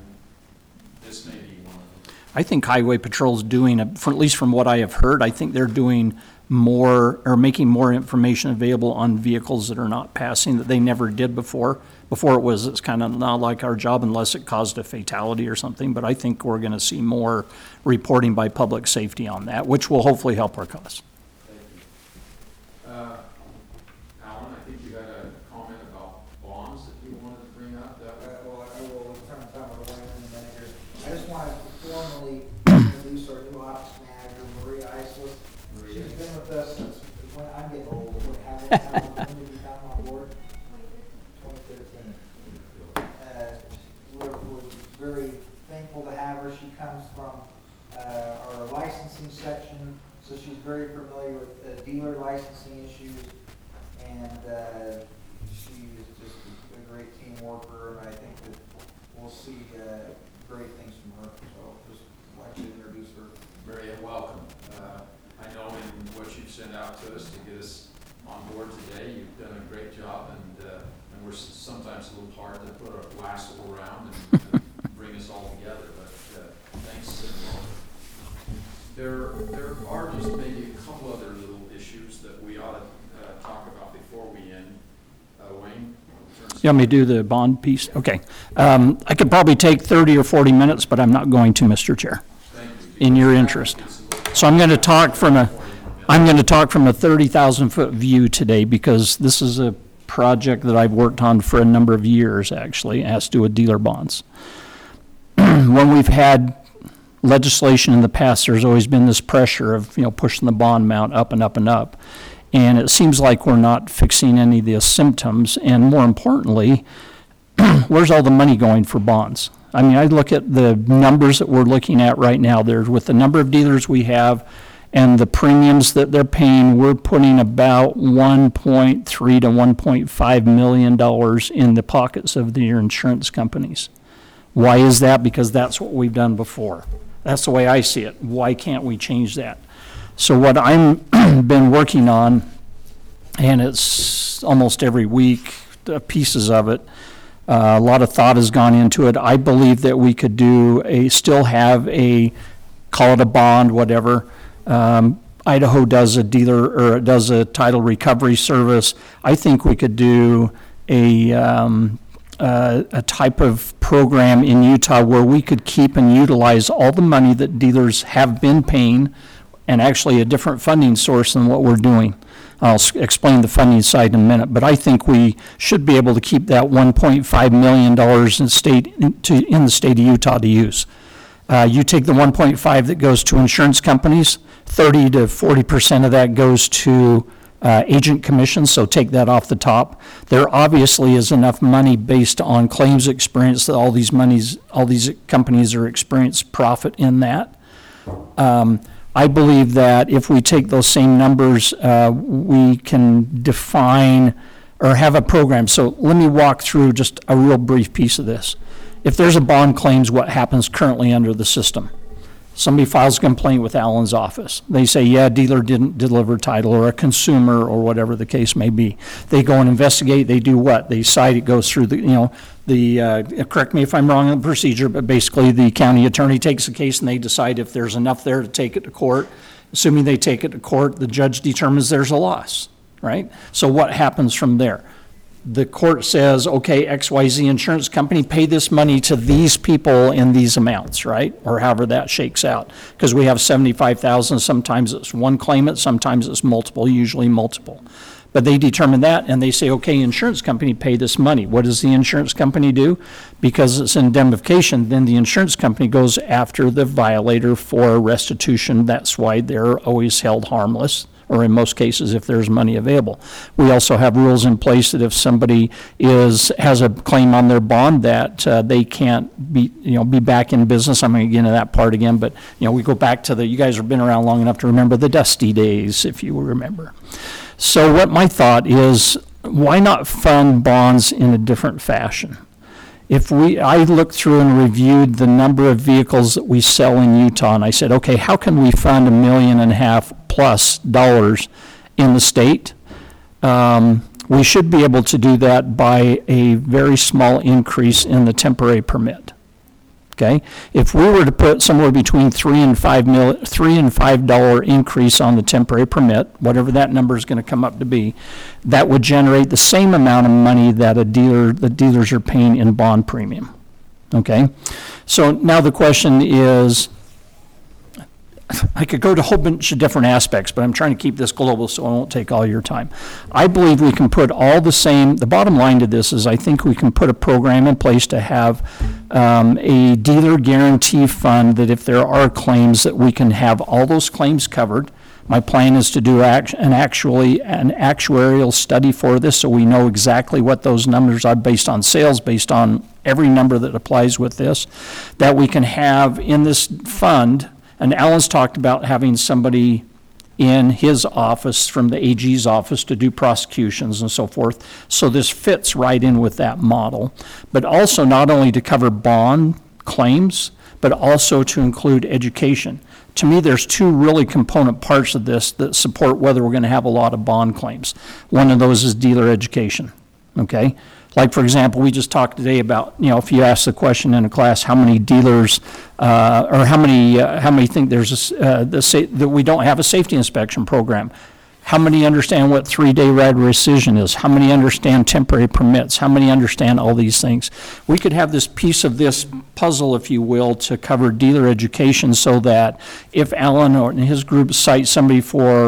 this may be one of them. I think Highway Patrol's doing, a- for- at least from what I have heard, I think they're doing more, or making more information available on vehicles that are not passing that they never did before. Before it was, it's kind of not like our job unless it caused a fatality or something, but I think we're going to see more reporting by public safety on that, which will hopefully help our cause. Thank you. Uh, Alan, I think you had a comment about bonds that you wanted to bring up. That Uh, was- well, I will turn the time over to Wayne in a minute here. I just wanted to formally introduce our new office manager, Maria Islet. She's been with us since, when I'm getting old, when, how, how, when did you come on board? twenty thirteen. Uh, we're, we're very thankful to have her. She comes from, uh, our licensing section, so she's very familiar with uh, dealer licensing issues. And, uh, she is just a great team worker, and I think that we'll see, uh, great things from her. So just like to introduce her. Maria, welcome. Uh, I know in what you've sent out to us to get us on board today, you've done a great job, and, uh, and we're s- sometimes a little hard to put a lasso around and uh, bring us all together, but, uh, thanks. And there, there are just maybe a couple other little issues that we ought to, uh, talk about before we end. Uh, Wayne? turn You want me to do the bond piece? Okay. Um, I could probably take thirty or forty minutes, but I'm not going to, Mister Chair, Thank you. in your interest. So I'm going to talk from a, I'm going to talk from a thirty thousand foot view today because this is a project that I've worked on for a number of years, actually. It has to do with dealer bonds. When we've had legislation in the past, there's always been this pressure of, you know, pushing the bond amount up and up and up. And it seems like we're not fixing any of the symptoms. And more importantly, where's all the money going for bonds? I mean, I look at the numbers that we're looking at right now. There's with the number of dealers we have and the premiums that they're paying, we're putting about one point three to one point five million dollars in the pockets of the insurance companies. Why is that? Because that's what we've done before. That's the way I see it. Why can't we change that? So what I'm been working on, and it's almost every week, uh, pieces of it, uh, a lot of thought has gone into it. I believe that we could do a, still have a, call it a bond, whatever. Um, Idaho does a dealer, or does a title recovery service. I think we could do a, um, uh, a type of program in Utah where we could keep and utilize all the money that dealers have been paying, and actually a different funding source than what we're doing. I'll s- explain the funding side in a minute, but I think we should be able to keep that one point five million dollars in state in, to, in the state of Utah to use. Uh, you take the one point five that goes to insurance companies, thirty to forty percent of that goes to uh, agent commissions, so take that off the top. There obviously is enough money based on claims experience that all these monies, all these companies are experienced profit in that. Um, I believe that if we take those same numbers, uh, we can define or have a program. So let me walk through just a real brief piece of this. If there's a bond claims, what happens currently under the system? Somebody files a complaint with Alan's office. They say, yeah, dealer didn't deliver title, or a consumer, or whatever the case may be. They go and investigate. They do what? They cite it, goes through the, you know, the, uh, correct me if I'm wrong on the procedure, but basically the county attorney takes the case and they decide if there's enough there to take it to court. Assuming they take it to court, the judge determines there's a loss, right? So what happens from there? The court says, okay, X Y Z insurance company, pay this money to these people in these amounts, right? Or however that shakes out. Because we have seventy-five thousand, sometimes it's one claimant, sometimes it's multiple, usually multiple. But they determine that and they say, okay, insurance company, pay this money. What does the insurance company do? Because it's indemnification, then the insurance company goes after the violator for restitution. That's why they're always held harmless, or in most cases if there's money available. We also have rules in place that if somebody is has a claim on their bond that uh, they can't be, you know, be back in business. I'm going to get into that part again, but you know, we go back to the, you guys have been around long enough to remember the dusty days, if you remember. So what my thought is, why not fund bonds in a different fashion? If we, I looked through and reviewed the number of vehicles that we sell in Utah, and I said, okay, how can we fund a million and a half plus dollars in the state? Um, we should be able to do that by a very small increase in the temporary permit. Okay, if we were to put somewhere between three and five mil, three and five dollar increase on the temporary permit, whatever that number is going to come up to be, that would generate the same amount of money that a dealer, the dealers are paying in bond premium. Okay, so now the question is, I could go to a whole bunch of different aspects, but I'm trying to keep this global so I won't take all your time. I believe we can put all the same, the bottom line to this is I think we can put a program in place to have um, a dealer guarantee fund that if there are claims that we can have all those claims covered. My plan is to do act- an actually an actuarial study for this so we know exactly what those numbers are based on sales, based on every number that applies with this, that we can have in this fund. And Alan's talked about having somebody in his office from the A G's office to do prosecutions and so forth. So this fits right in with that model. But also not only to cover bond claims, but also to include education. To me, there's two really component parts of this that support whether we're going to have a lot of bond claims. One of those is dealer education, okay? Like, for example, we just talked today about, you know, if you ask the question in a class, how many dealers, uh, or how many, uh, how many think there's a, uh, the sa- that we don't have a safety inspection program? How many understand what three-day red rescission is? How many understand temporary permits? How many understand all these things? We could have this piece of this puzzle, if you will, to cover dealer education so that if Alan or his group cites somebody for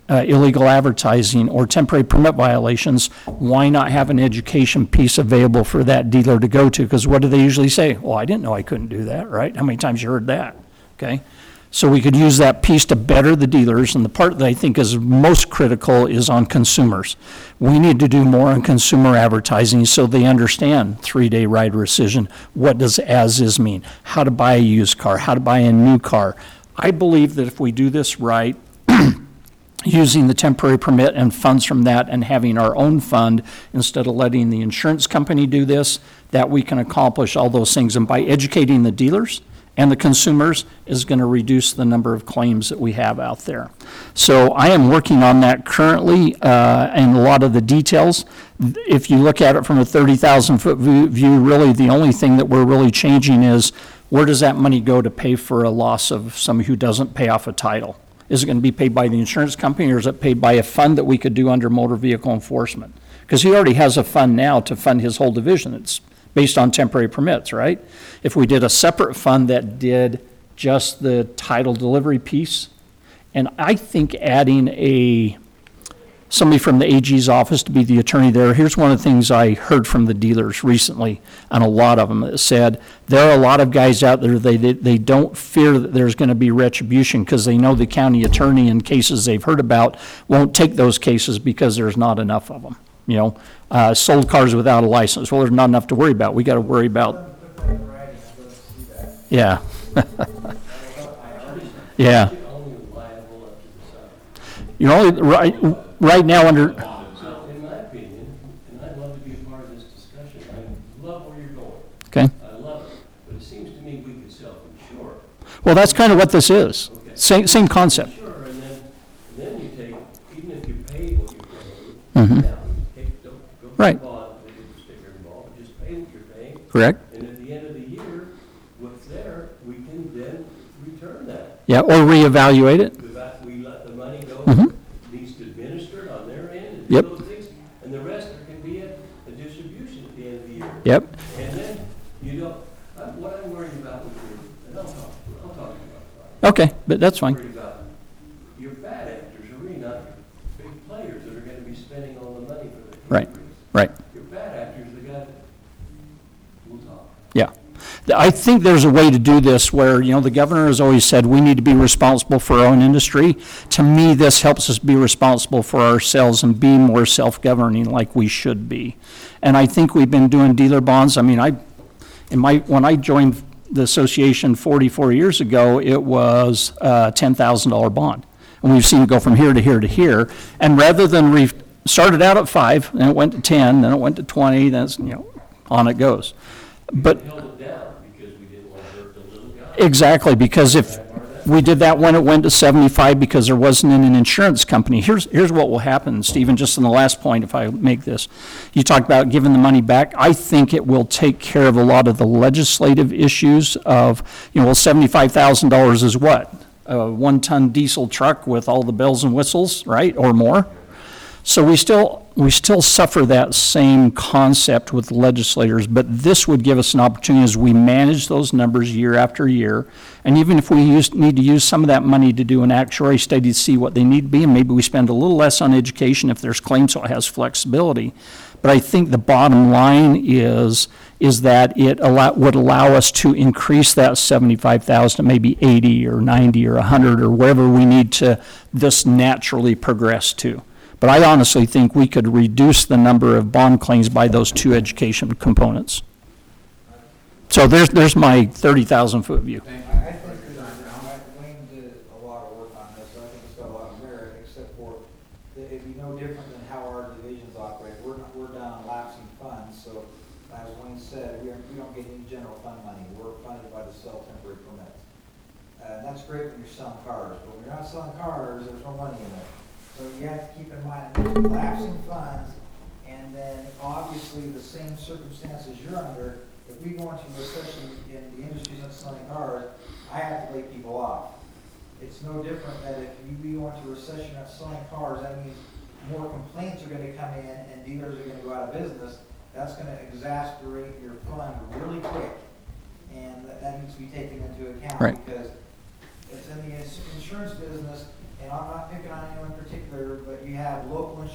uh, illegal advertising or temporary permit violations, why not have an education piece available for that dealer to go to? Because what do they usually say? Well, I didn't know I couldn't do that, right? How many times you heard that? Okay? So we could use that piece to better the dealers, and the part that I think is most critical is on consumers. We need to do more on consumer advertising so they understand three-day right rescission. What does as-is mean? How to buy a used car, how to buy a new car. I believe that if we do this right, using the temporary permit and funds from that and having our own fund instead of letting the insurance company do this, that we can accomplish all those things. And by educating the dealers and the consumers is going to reduce the number of claims that we have out there. So I am working on that currently, uh, and a lot of the details. If you look at it from a thirty thousand foot view, view, really the only thing that we're really changing is where does that money go to pay for a loss of somebody who doesn't pay off a title? Is it going to be paid by the insurance company, or is it paid by a fund that we could do under motor vehicle enforcement? Because he already has a fund now to fund his whole division. It's based on temporary permits, right? If we did a separate fund that did just the title delivery piece, and I think adding a, somebody from the A G's office to be the attorney there, here's one of the things I heard from the dealers recently, and a lot of them that said, there are a lot of guys out there, they, they, they don't fear that there's gonna be retribution because they know the county attorney in cases they've heard about won't take those cases because there's not enough of them. You know, uh, sold cars without a license. Well, there's not enough to worry about. We got to worry about. Yeah. Yeah. You're only right right now under. So, in my opinion, and I'd love to be a part of this discussion. I love where you're going. Okay. I love it, but it seems to me we could self-insure. Well, that's kind of what this is. Okay. Same same concept. Sure, and then, then you take, even if you pay what you're paying, Mm-hmm. now, you take, don't go for Right. the bond, they didn't stick involved, but just pay what you're paying. Correct. And at the end of the year, what's there, we can then return that. Yeah, or reevaluate it. Without, we let the money go, Mhm. needs to administer it on their end and Yep. do those things. And the rest there can be a, a distribution at the end of the year. Yep. And then, you don't, I'm, what I'm worried about with your, and I'll talk, I'll talk about it. Okay, but that's I'm fine. worried about your bad actors are really not your big players that are gonna be spending all the money for the Right. increase. Right. Your bad actors, the guy that, we'll talk. Yeah. I think there's a way to do this where, you know, the governor has always said we need to be responsible for our own industry. To me, this helps us be responsible for ourselves and be more self-governing like we should be. And I think we've been doing dealer bonds. I mean, I, in my, when I joined the association forty-four years ago, it was a ten thousand dollar bond. And we've seen it go from here to here to here. And rather than, re started out at five, then it went to ten, then it went to twenty, then it's, you know, on it goes. But We held it down because we didn't want to hurt the little guy. exactly, because if we did that when it went to seventy-five because there wasn't an insurance company, here's, here's what will happen, Stephen, just in the last point, if I make this. You talked about giving the money back. I think it will take care of a lot of the legislative issues of, you know, well, seventy-five thousand dollars is what? A one-ton diesel truck with all the bells and whistles, right, or more? So we still, we still suffer that same concept with legislators, but this would give us an opportunity as we manage those numbers year after year. And even if we use, need to use some of that money to do an actuary study to see what they need to be, and maybe we spend a little less on education if there's claims, so it has flexibility. But I think the bottom line is, is that it allow, would allow us to increase that seventy-five thousand to maybe eighty or ninety or one hundred or wherever we need to this naturally progress to. But I honestly think we could reduce the number of bond claims by those two education components. So there's, there's my thirty thousand foot view. Thank I, you. I think that Wayne did a lot of work on this, so I think it's got a lot of merit, except for that it'd be no different than how our divisions operate. We're, not- we're down on lapsing funds, so as Wayne said, we, are, we don't get any general fund money. We're funded by the sell temporary permits. Uh, and that's great when you're selling cars, but when you're not selling cars, there's no money in it. So you have to keep in mind, there's lapsing funds, and then obviously the same circumstances you're under. If we go into a recession in the industry's not selling cars, I have to lay people off. It's no different that if you we go into a recession not selling cars, that means more complaints are gonna come in and dealers are gonna go out of business. That's gonna exasperate your fund really quick. And that, that needs to be taken into account. Right. Because it's in the ins- insurance business, and I'm not picking on anyone in particular,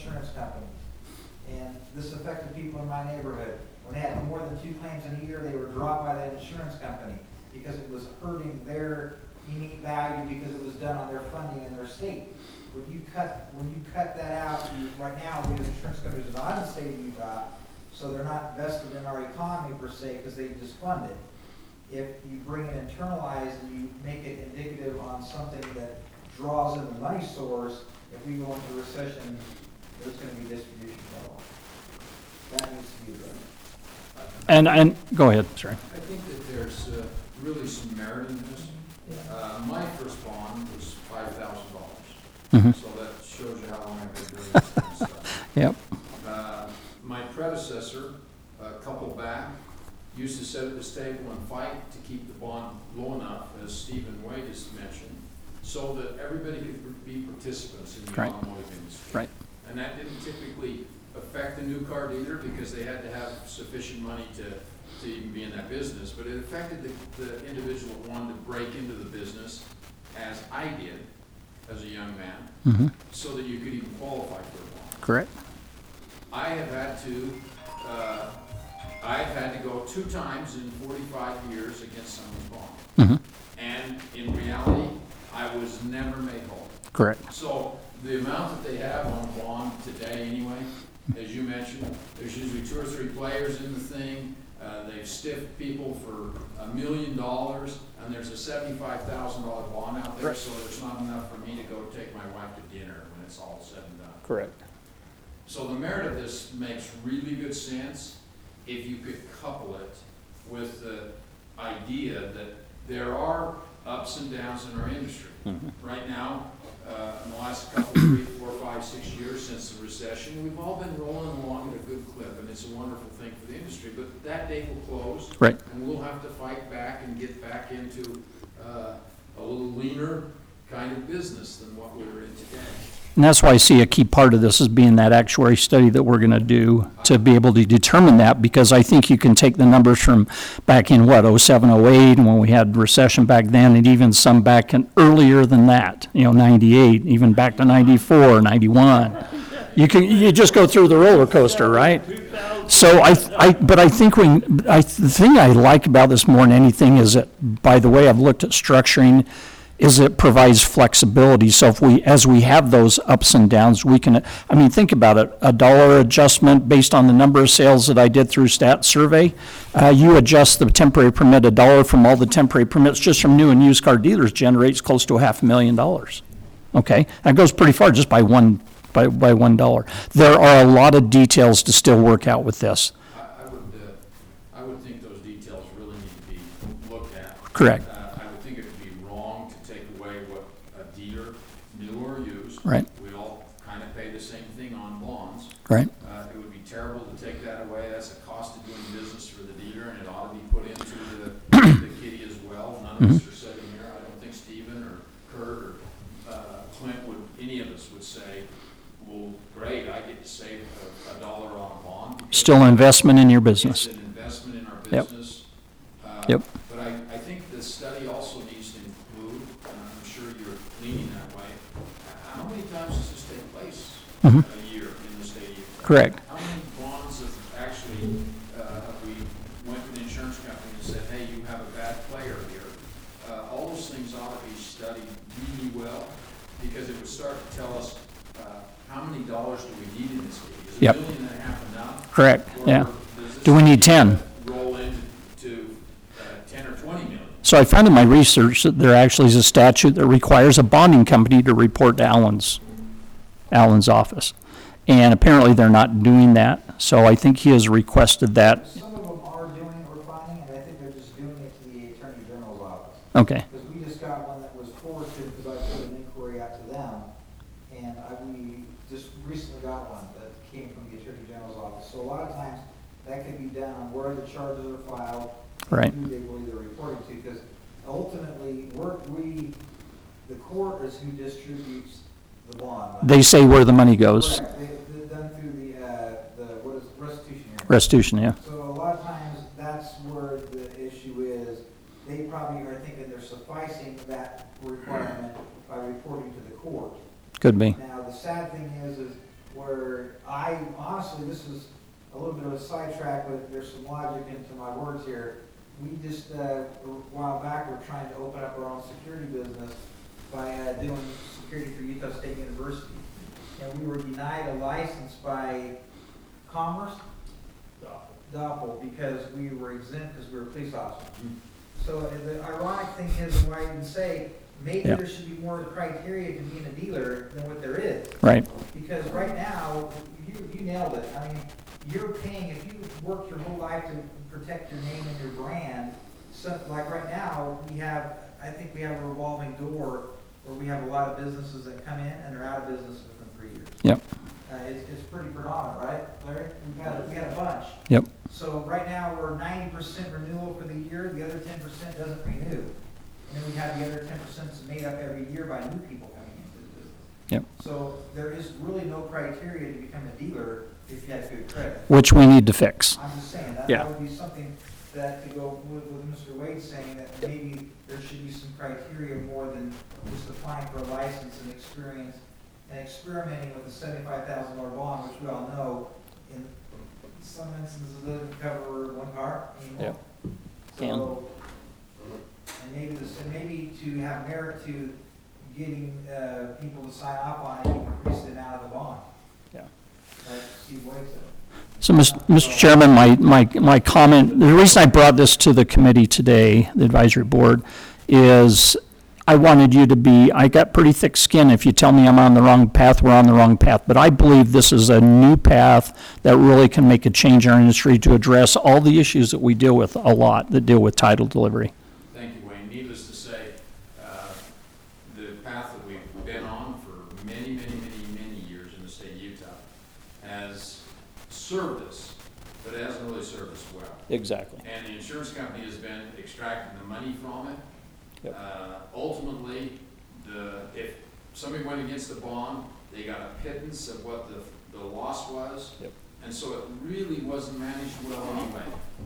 insurance companies. And this affected people in my neighborhood. When they had more than two claims in a year, they were dropped by that insurance company because it was hurting their unique value because it was done on their funding in their state. When you cut, when you cut that out, you, right now, we as insurance companies are not in the state of Utah, so they're not vested in our economy per se because they just fund it. If you bring it internalized and you make it indicative on something that draws in the money source, if we go into recession, there's going to be distribution problem. That needs to be addressed. And, and, go ahead, sorry. I think that there's uh, really some merit in this. Uh, my first bond was five thousand dollars. Mhm. So that shows you how long I've been doing this kind of stuff. Yep, Uh, My predecessor, a couple back, used to sit at this table and fight to keep the bond low enough, as Stephen Wade has mentioned, so that everybody could be participants in the Right. automotive industry. right, And that didn't typically affect the new car dealer because they had to have sufficient money to, to even be in that business. But it affected the, the individual that wanted to break into the business, as I did, as a young man, hmm so that you could even qualify for a bond. correct, I have had to, uh, I've had to go two times in forty-five years against someone's bond. hmm And in reality, I was never made whole. correct, So the amount that they have on bond today anyway, as you mentioned, there's usually two or three players in the thing. Uh, they've stiffed people for a million dollars, and there's a seventy-five thousand dollar bond out there, so there's not enough for me to go take my wife to dinner when it's all said and done. correct. So the merit of this makes really good sense if you could couple it with the idea that there are ups and downs in our industry. Mhm. Right now, uh, in the last couple, three, four, five, six years since the recession, we've all been rolling along at a good clip, and it's a wonderful thing for the industry. But that day will close, Right. and we'll have to fight back and get back into uh, a little leaner kind of business than what we're in today. And that's why I see a key part of this as being that actuary study that we're gonna do to be able to determine that, because I think you can take the numbers from back in, what, oh seven, oh eight, when we had recession back then, and even some back in earlier than that, you know, ninety-eight, even back to ninety-four, ninety-one. You can, you just go through the roller coaster, right? So I, I, but I think we, I, the thing I like about this more than anything is that, by the way I've looked at structuring, is it provides flexibility. So if we, as we have those ups and downs, we can, I mean, think about it, a dollar adjustment based on the number of sales that I did through Stat Survey, uh, you adjust the temporary permit, a dollar from all the temporary permits just from new and used car dealers generates close to a half a million dollars. Okay, that goes pretty far just by one, by, by one dollar. There are a lot of details to still work out with this. I, I would, uh, I would think those details really need to be looked at. Correct. Uh, I would think it would be wrong to take away what a dealer, new or used. Right. We all kind of pay the same thing on bonds. Right, Uh, it would be terrible to take that away. That's a cost of doing business for the dealer, and it ought to be put into the, the kitty as well. None of us are sitting here. I don't think Stephen or Kurt or, uh, Clint would, any of us would say, well, great, I get to save a, a dollar on a bond. because still an investment in your business. It's an investment in our Yep. business. Uh, Yep. But I, I think the study also needs to include, and I'm sure you're leaning that way, uh, how many times does this take place Mhm. a year in the state of Utah? Correct. How many bonds have actually, uh, we went to the insurance company and said, hey, you have a bad player here? Uh, all those things ought to be studied really well, because it would start to tell us, uh, how many dollars do we need in this city? Is Yep. a million and a half enough? Correct, Or yeah. does this Do we need ten? roll into to, uh, ten or twenty million? So I found in my research that there actually is a statute that requires a bonding company to report to Allen's, Allen's office. And apparently they're not doing that, so I think he has requested that. Some of them are doing it, we're finding, and I think they're just doing it to the Attorney General's office. Okay, Because we just got one that was forwarded, because I put an inquiry out to them, and I, we just recently got one that came from the Attorney General's office. So a lot of times, that can be done on where the charges are filed, right, and who they believe they're reporting to, because ultimately, we're, we, the court is who distributes the bond. they say where the money goes, Correct. They, they're done through the, uh, the, what is, restitution hearing. restitution, yeah, So a lot of times, that's where the issue is. They probably are thinking they're sufficing that requirement by reporting to the court. could be, Now, the sad thing is, is where I, honestly, this is a little bit of a sidetrack, but there's some logic into my words here. We just, uh, a while back, we're trying to open up our own security business by uh, doing security for Utah State University. And we were denied a license by Commerce, Doppel, because we were exempt because we were police officers. So uh, the ironic thing is, why I even say, maybe Yeah. there should be more criteria to being a dealer than what there is. Right. Because right now, you, you nailed it. I mean, you're paying, if you work your whole life to protect your name and your brand, so, like right now, we have, I think we have a revolving door where we have a lot of businesses that come in and they're out of business within three years. Yep. Uh, it's, it's pretty predominant, right, Larry? We've got, we got a bunch. Yep. So right now, we're ninety percent renewal for the year, the other ten percent doesn't renew. And then we have the other ten percent that's made up every year by new people coming into the business. Yep. So there is really no criteria to become a dealer if you have good credit. Which we need to fix. I'm just saying, that, Yeah. that would be something that to go with, with Mister Wade saying that maybe there should be some criteria more than just applying for a license and experience and experimenting with a seventy-five thousand dollar bond, which we all know in some instances doesn't cover one car anymore. Can. So, and maybe this, and maybe to have merit to getting, uh, people to sign off on it, you increase the amount of the bond. Yeah. Like Steve Wade said. So, Mister Chairman, my, my, my comment, the reason I brought this to the committee today, the advisory board, is I wanted you to be, I got pretty thick skin if you tell me I'm on the wrong path, we're on the wrong path. But I believe this is a new path that really can make a change in our industry to address all the issues that we deal with a lot, that deal with title delivery. Thank you, Wayne. Needless to say, uh, the path that we've been on for many, many, many, many years in the state of Utah has served us, but it hasn't really served us well. Exactly. And the insurance company has been extracting the money from it. Yep. Uh, ultimately, the, if somebody went against the bond, they got a pittance of what the, the loss was. Yep. And so it really wasn't managed well anyway.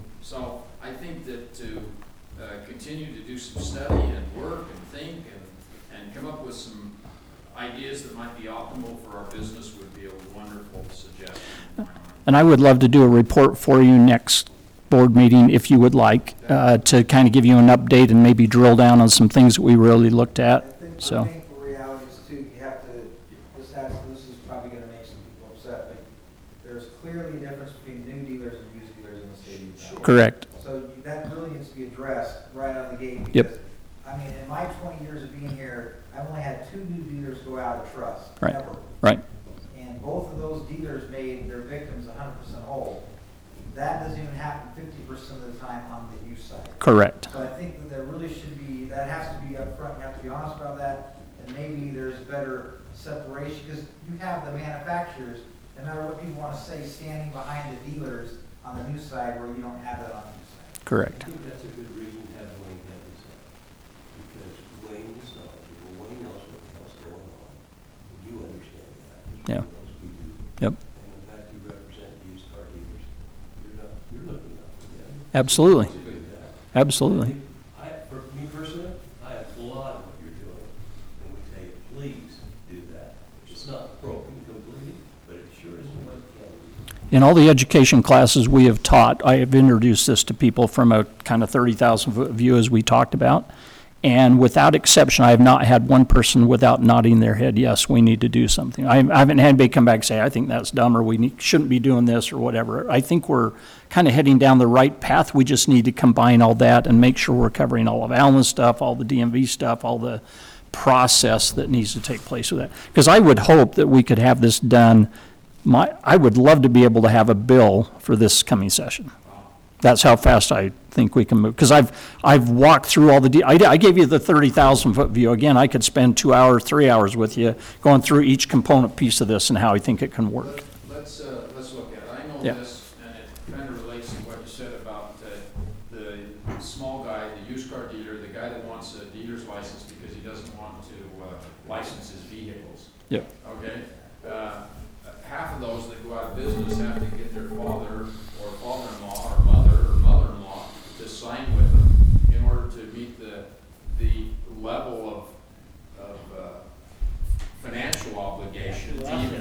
So I think that to uh, continue to do some study and work and think and, and come up with some ideas that might be optimal for our business would be a wonderful suggestion in my mind. And I would love to do a report for you next board meeting, if you would like, uh, to kind of give you an update and maybe drill down on some things that we really looked I at. think, So. I think the reality is too, you have to, this has, this is probably gonna make some people upset, but there's clearly a difference between new dealers and used dealers in the state of Utah. Correct. So that really needs to be addressed right out of the gate. Yep. Because, I mean, in my twenty years of being here, I've only had two new dealers go out of trust, Right. ever. Right. And both of those dealers made their victims one hundred percent whole. That doesn't even happen fifty percent of the time on the use side. Correct. So I think that there really should be, that has to be upfront, you have to be honest about that, and maybe there's better separation, because you have the manufacturers, no matter what people want to say, standing behind the dealers on the new side where you don't have that on the new side. Correct. I think that's a good reason to have Wayne have this up. Because Wayne is knowledgeable, Wayne knows what the hell's going on. You understand that. Yeah. He knows we do. Yep. And the fact you represent used car dealers, you're not, you're looking out for them. Absolutely. It's a good guy. Absolutely. I, for me personally, I applaud what you're doing, and we tell you, please do that. It's not broken completely, but it sure isn't what it can be. In all the education classes we have taught, I have introduced this to people from a kind of thirty thousand foot view as we talked about. And without exception, I have not had one person without nodding their head, yes, we need to do something. I I haven't had anybody come back and say, I think that's dumb, or we need, shouldn't be doing this, or whatever. I think we're kind of heading down the right path. We just need to combine all that and make sure we're covering all of Alan's stuff, all the D M V stuff, all the process that needs to take place with that. Because I would hope that we could have this done. My, I would love to be able to have a bill for this coming session. That's how fast I think we can move. Because I've, I've walked through all the, de- I, I gave you the thirty thousand foot view. Again, I could spend two hours, three hours with you going through each component piece of this and how I think it can work. Let's, uh, let's look at it. I know Yeah. this, and it kind of relates to what you said about uh, the small guy, the used car dealer, the guy that wants a dealer's license because he doesn't want to uh, license his vehicles. Yep. Okay? Uh, half of those that go out of business have to get their father or father-in-law or mother or mother-in-law to sign with them in order to meet the, the level of, of uh, financial obligation to even get it.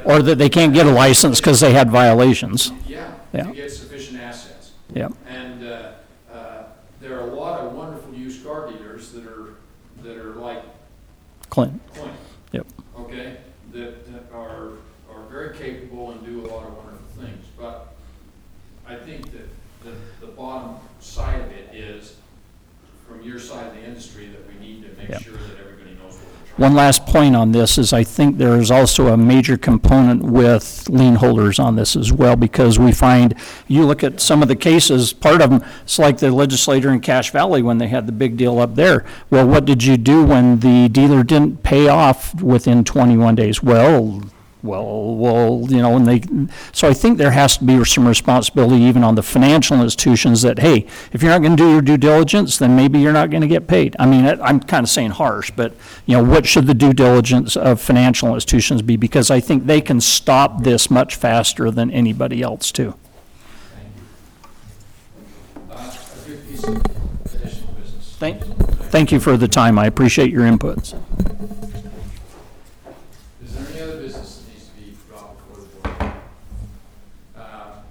Or that they can't get a license because they had violations. Yeah, Yeah. to get sufficient assets. Yeah. And uh, uh, there are a lot of wonderful used car dealers that are, that are like Clint. Clint. Yep. Okay, that that are, are very capable and do a lot of wonderful things. But I think that the, the bottom side of it is, from your side of the industry, that we need to make Yeah. sure that everybody knows what we're trying. One last point on this is I think there is also a major component with lien holders on this as well, because we find, you look at some of the cases, part of them, it's like the legislator in Cache Valley when they had the big deal up there. Well, what did you do when the dealer didn't pay off within twenty-one days? Well, well, well, you know, and they, so I think there has to be some responsibility even on the financial institutions that, hey, if you're not going to do your due diligence, then maybe you're not going to get paid. I mean, I- I'm kind of saying harsh, but, you know, what should the due diligence of financial institutions be? Because I think they can stop this much faster than anybody else, too. Thank you. Uh, A good piece of additional business. Thank, thank you for the time. I appreciate your inputs. Is there any other business that needs to be brought before the board? Uh,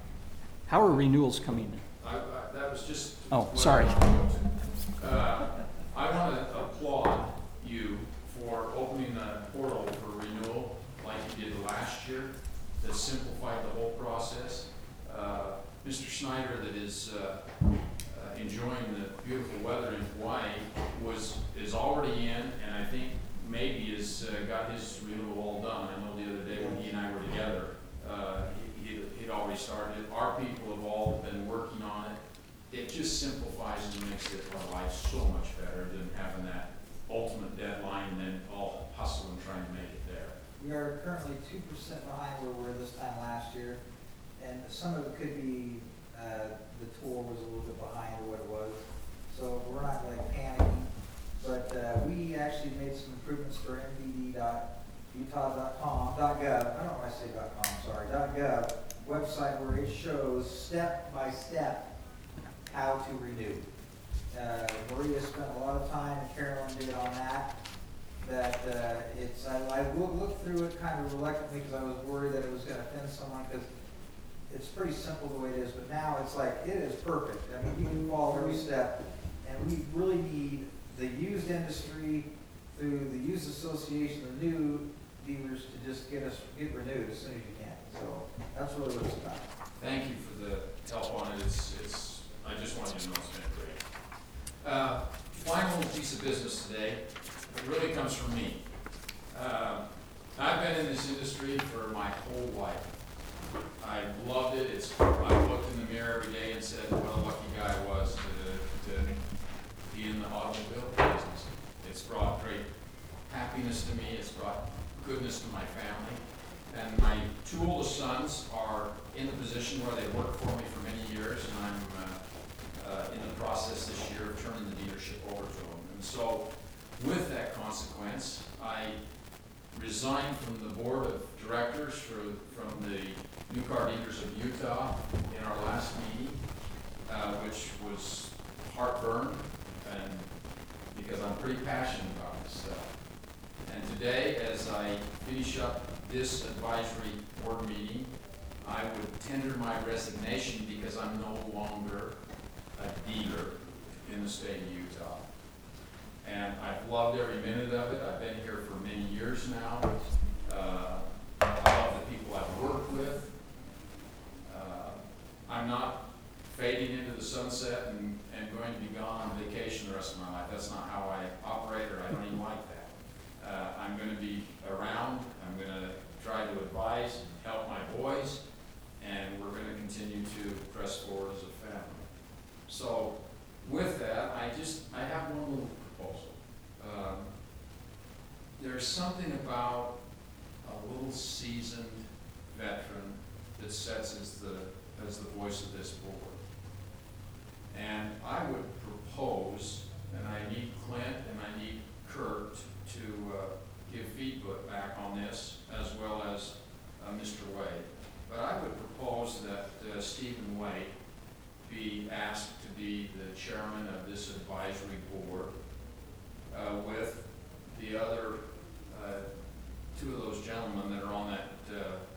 How are renewals coming in? I, I, that was just. Oh, what I sorry. wanted to go to. Uh, I want to applaud you for opening the portal for renewal like you did last year. That simplified the whole process. Uh, Mister Snyder, that is uh, uh, enjoying the beautiful weather in Hawaii, was is already in, and I think maybe has uh, got his renewal all done. I know the other day when he and I were together, uh, he, he'd, he'd already started. Our people have all been working on it. It just simplifies and makes it, our life so much better than having that ultimate deadline and then all hustle and trying to make it there. We are currently two percent behind where we were this time last year, and some of it could be, uh, the tour was a little bit behind what it was. So we're not like panicking, but, uh, we actually made some improvements for M V D dot utah dot com, dot gov, I don't know why I say dot com, sorry, dot gov, website where it shows step by step how to renew. Uh, Maria spent a lot of time, and Carolyn did on that. That uh, it's, I, I will look through it kind of reluctantly because I was worried that it was going to offend someone, because it's pretty simple the way it is, but now it's like, it is perfect. I mean, you can follow every step, and we really need the used industry through the used association, the new dealers to just get us, get renewed as soon as you can. So that's really what it's about. Thank you for the help on it. It's, it's, I just want you to know it's been great. Uh, final piece of business today, it really comes from me. Uh, I've been in this industry for my whole life. I loved it. It's, I looked in the mirror every day and said what a lucky guy I was to, to be in the automobile business. It's brought great happiness to me. It's brought goodness to my family. And my two oldest sons are in the position where they worked for me for many years, and I'm uh, uh, in the process this year of turning the dealership over to them. And so, with that consequence, I resigned from the board of directors for, from the New Car Dealers of Utah in our last meeting, uh, which was heartburn, and because I'm pretty passionate about this stuff. And today, as I finish up this advisory board meeting, I would tender my resignation because I'm no longer a dealer in the state of Utah. And I've loved every minute of it. I've been here for many years now. Uh, I love the people I've worked with. Uh, I'm not fading into the sunset and, and going to be gone on vacation the rest of my life. That's not how I operate, or I don't even like that. Uh, I'm going to be around. I'm going to try to advise, help my boys, and we're going to continue to press forward as a family. So with that, I just, I have one little proposal. Um, there's something about a little seasoned veteran that sets as the, as the voice of this board. And I would propose, and I need Clint and I need Kurt to uh, give feedback back on this, as well as uh, Mister Wade. But I would propose that uh, Stephen Wade be asked to be the chairman of this advisory board uh, with the other uh, two of those gentlemen that are on that uh,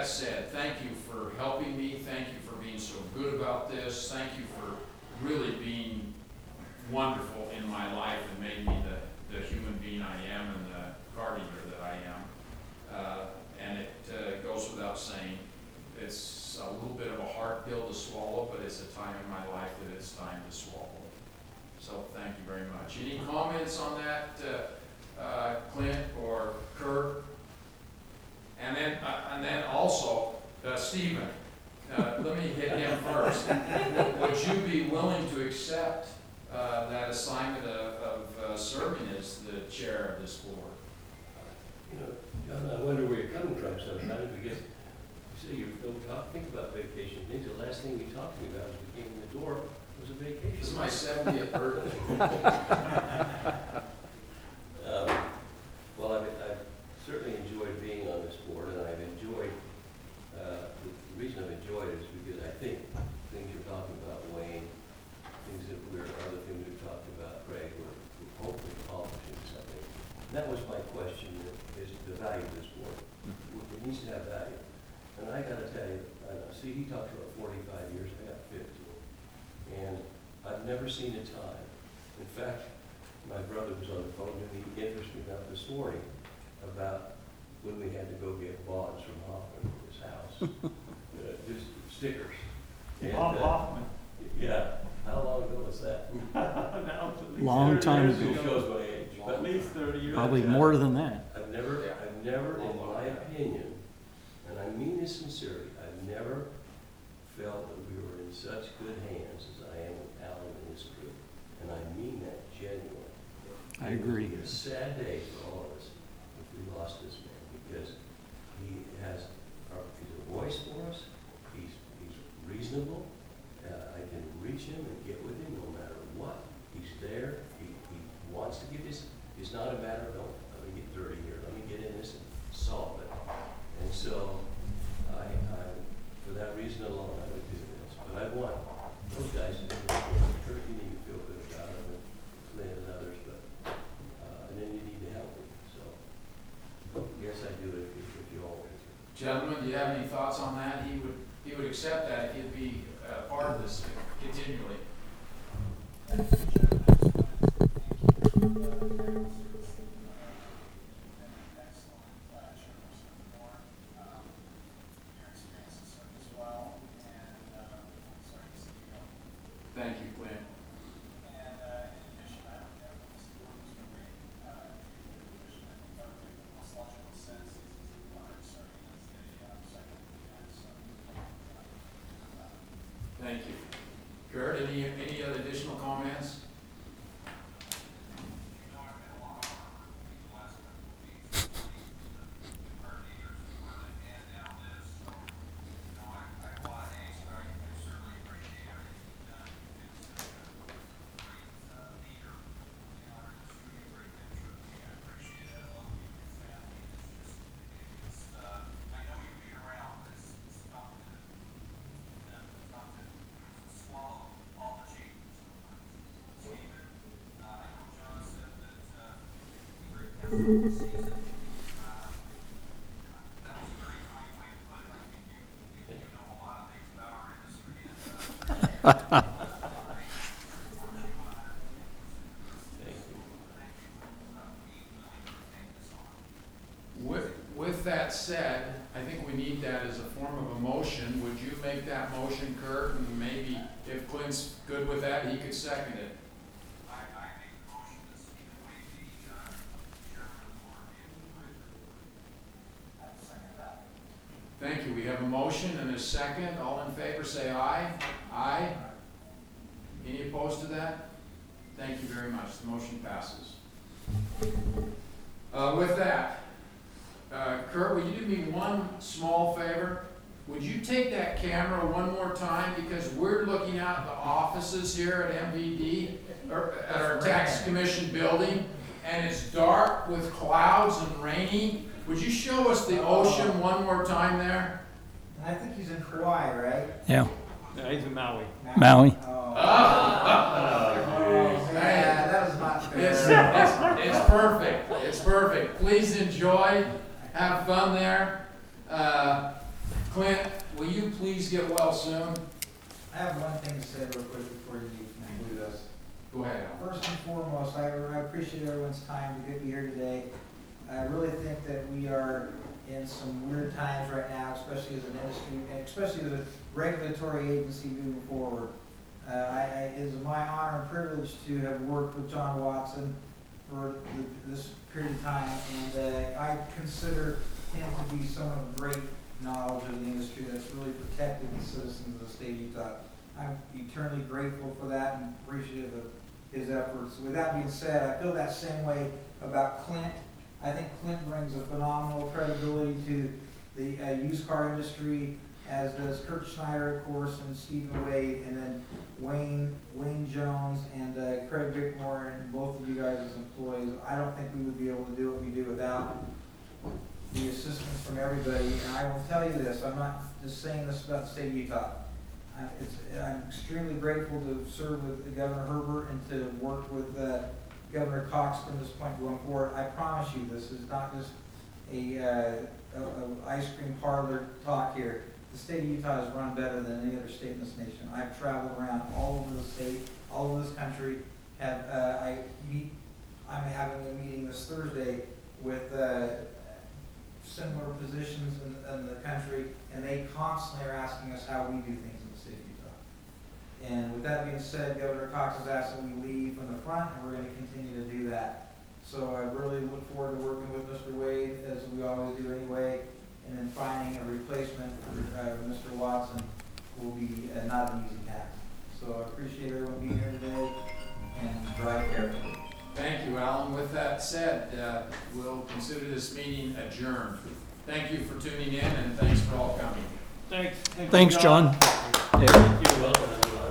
that said, thank you for helping me, thank you for being so good about this, thank you for really being wonderful in my life and made me the, the human being I am and the car dealer that I am. Uh, and it uh, goes without saying, it's a little bit of a hard pill to swallow, but it's a time in my life that it's time to swallow. So thank you very much. Any comments on that, uh, uh, Clint or Kurt? And then, uh, and then also, uh, Stephen, uh, let me hit him first. Would you be willing to accept uh, that assignment of, of uh, serving as the chair of this board? You know, John, I wonder where you're coming from sometimes, because you say you don't talk, think about vacation things. The last thing you talked to me about as we came in the door was a vacation. This is my seventieth birthday. um, well, I've, I've certainly enjoyed being on this board, and I've enjoyed, uh, the reason I've enjoyed it is because I think things you're talking about, Wayne, things that we're, other things we've talked about, Craig, we're, we're hopefully accomplishing something. And that was my question, is the value of this board. It needs to have value. And I gotta tell you, uh, see, he talked about forty-five years, I got fifteen. And I've never seen a time. In fact, my brother was on the phone and he interested me about this morning about when we had to go get bonds from Hoffman for his house. uh, just stickers. And, Bob uh, Hoffman. Yeah, how long ago was that? Now, at least Long thirty time years ago. It ago. shows my age. But At least thirty years. Probably Yeah. more than that. I've never, I've never, in my opinion, and I mean this sincerely, I've never felt that we were in such good hands as I am with Alan and his crew. And I mean that genuinely. I agree. It would be a sad day for all of us if we lost this man, because he has, our- he's a voice for us, he's, he's reasonable, uh, I can reach him and get with him no matter what. He's there, he, he wants to get this, it's not a matter of, oh, let me get dirty here, let me get in this and solve it. And so, I, I, for that reason alone, I would do this. But I want those guys to do it. Kurt, you need to feel good about it, and Lynn and others, but, uh, and then you need to help me, so. Yes, I do it if, if you all want to. Gentlemen, do you have any thoughts on that? He would, he would accept that if he'd be uh, part of this continually. Thank you, Quinn. Thank you. Kurt, any, any other additional comments? With, with that said, I think we need that as a form of a motion. Would you make that motion, Kurt? And maybe if Clint's good with that, he could second it. Thank you. We have a motion and a second. All in favor, say aye. Aye. Any opposed to that? Thank you very much. The motion passes. Uh, with that, uh, Kurt, will you do me one small favor? Would you take that camera one more time, because we're looking out the offices here at M V D, or at our tax commission building, and it's dark with clouds and rainy. Would you show us the ocean one more time there? I think he's in Kauai, right? Yeah, Yeah, he's in Maui. Maui. Oh, Oh, yeah, that was not It's, fair. it's, it's perfect, it's perfect. Please enjoy, have fun there. Uh, Clint, will you please get well soon? I have one thing to say real quick before you conclude us. Go ahead, Al. First and foremost, I, I appreciate everyone's time to get here today. I really think that we are in some weird times right now, especially as an industry, and especially as a regulatory agency moving forward. Uh, I, I, it is my honor and privilege to have worked with John Watson for the, this period of time, and uh, I consider him to be someone of great knowledge of the industry that's really protected the citizens of the state of Utah. I'm eternally grateful for that and appreciative of his efforts. With that being said, I feel that same way about Clint. I think Clint brings a phenomenal credibility to the uh, used car industry, as does Kurt Schneider, of course, and Stephen Wade, and then Wayne, Wayne Jones, and uh, Craig Bickmore, and both of you guys as employees. I don't think we would be able to do what we do without the assistance from everybody. And I will tell you this, I'm not just saying this about the state of Utah. I, it's, I'm extremely grateful to serve with Governor Herbert and to work with uh, Governor Cox from this point going forward. I promise you, this is not just a, uh, a, a ice cream parlor talk here. The state of Utah is run better than any other state in this nation. I've traveled around all over the state, all over this country. Have uh, I meet? I'm having a meeting this Thursday with uh, similar positions in, in the country, and they constantly are asking us how we do things in the state of Utah. And with that being said, Governor Cox has asked that we lead from the front, and we're going to continue to do that. So I really look forward to working with Mister Wade, as we always do anyway, and then finding a replacement for uh, Mister Watson will be uh, not an easy task. So I appreciate everyone being here today, and drive carefully. Thank you, Alan. With that said, uh, we'll consider this meeting adjourned. Thank you for tuning in, and thanks for all coming. Thanks. Thanks, John. You're welcome.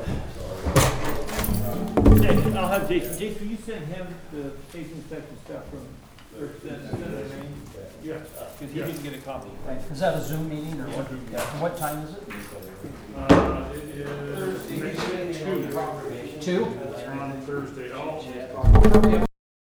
Yeah, I'll have Jason. Jason, will you send him the safety inspection stuff from, or send, send it to me? Yeah. Because he didn't get a copy. Is that a Zoom meeting or what? Yeah. What time is it? Uh, it is Thursday. two. Two? On Thursday. I'll-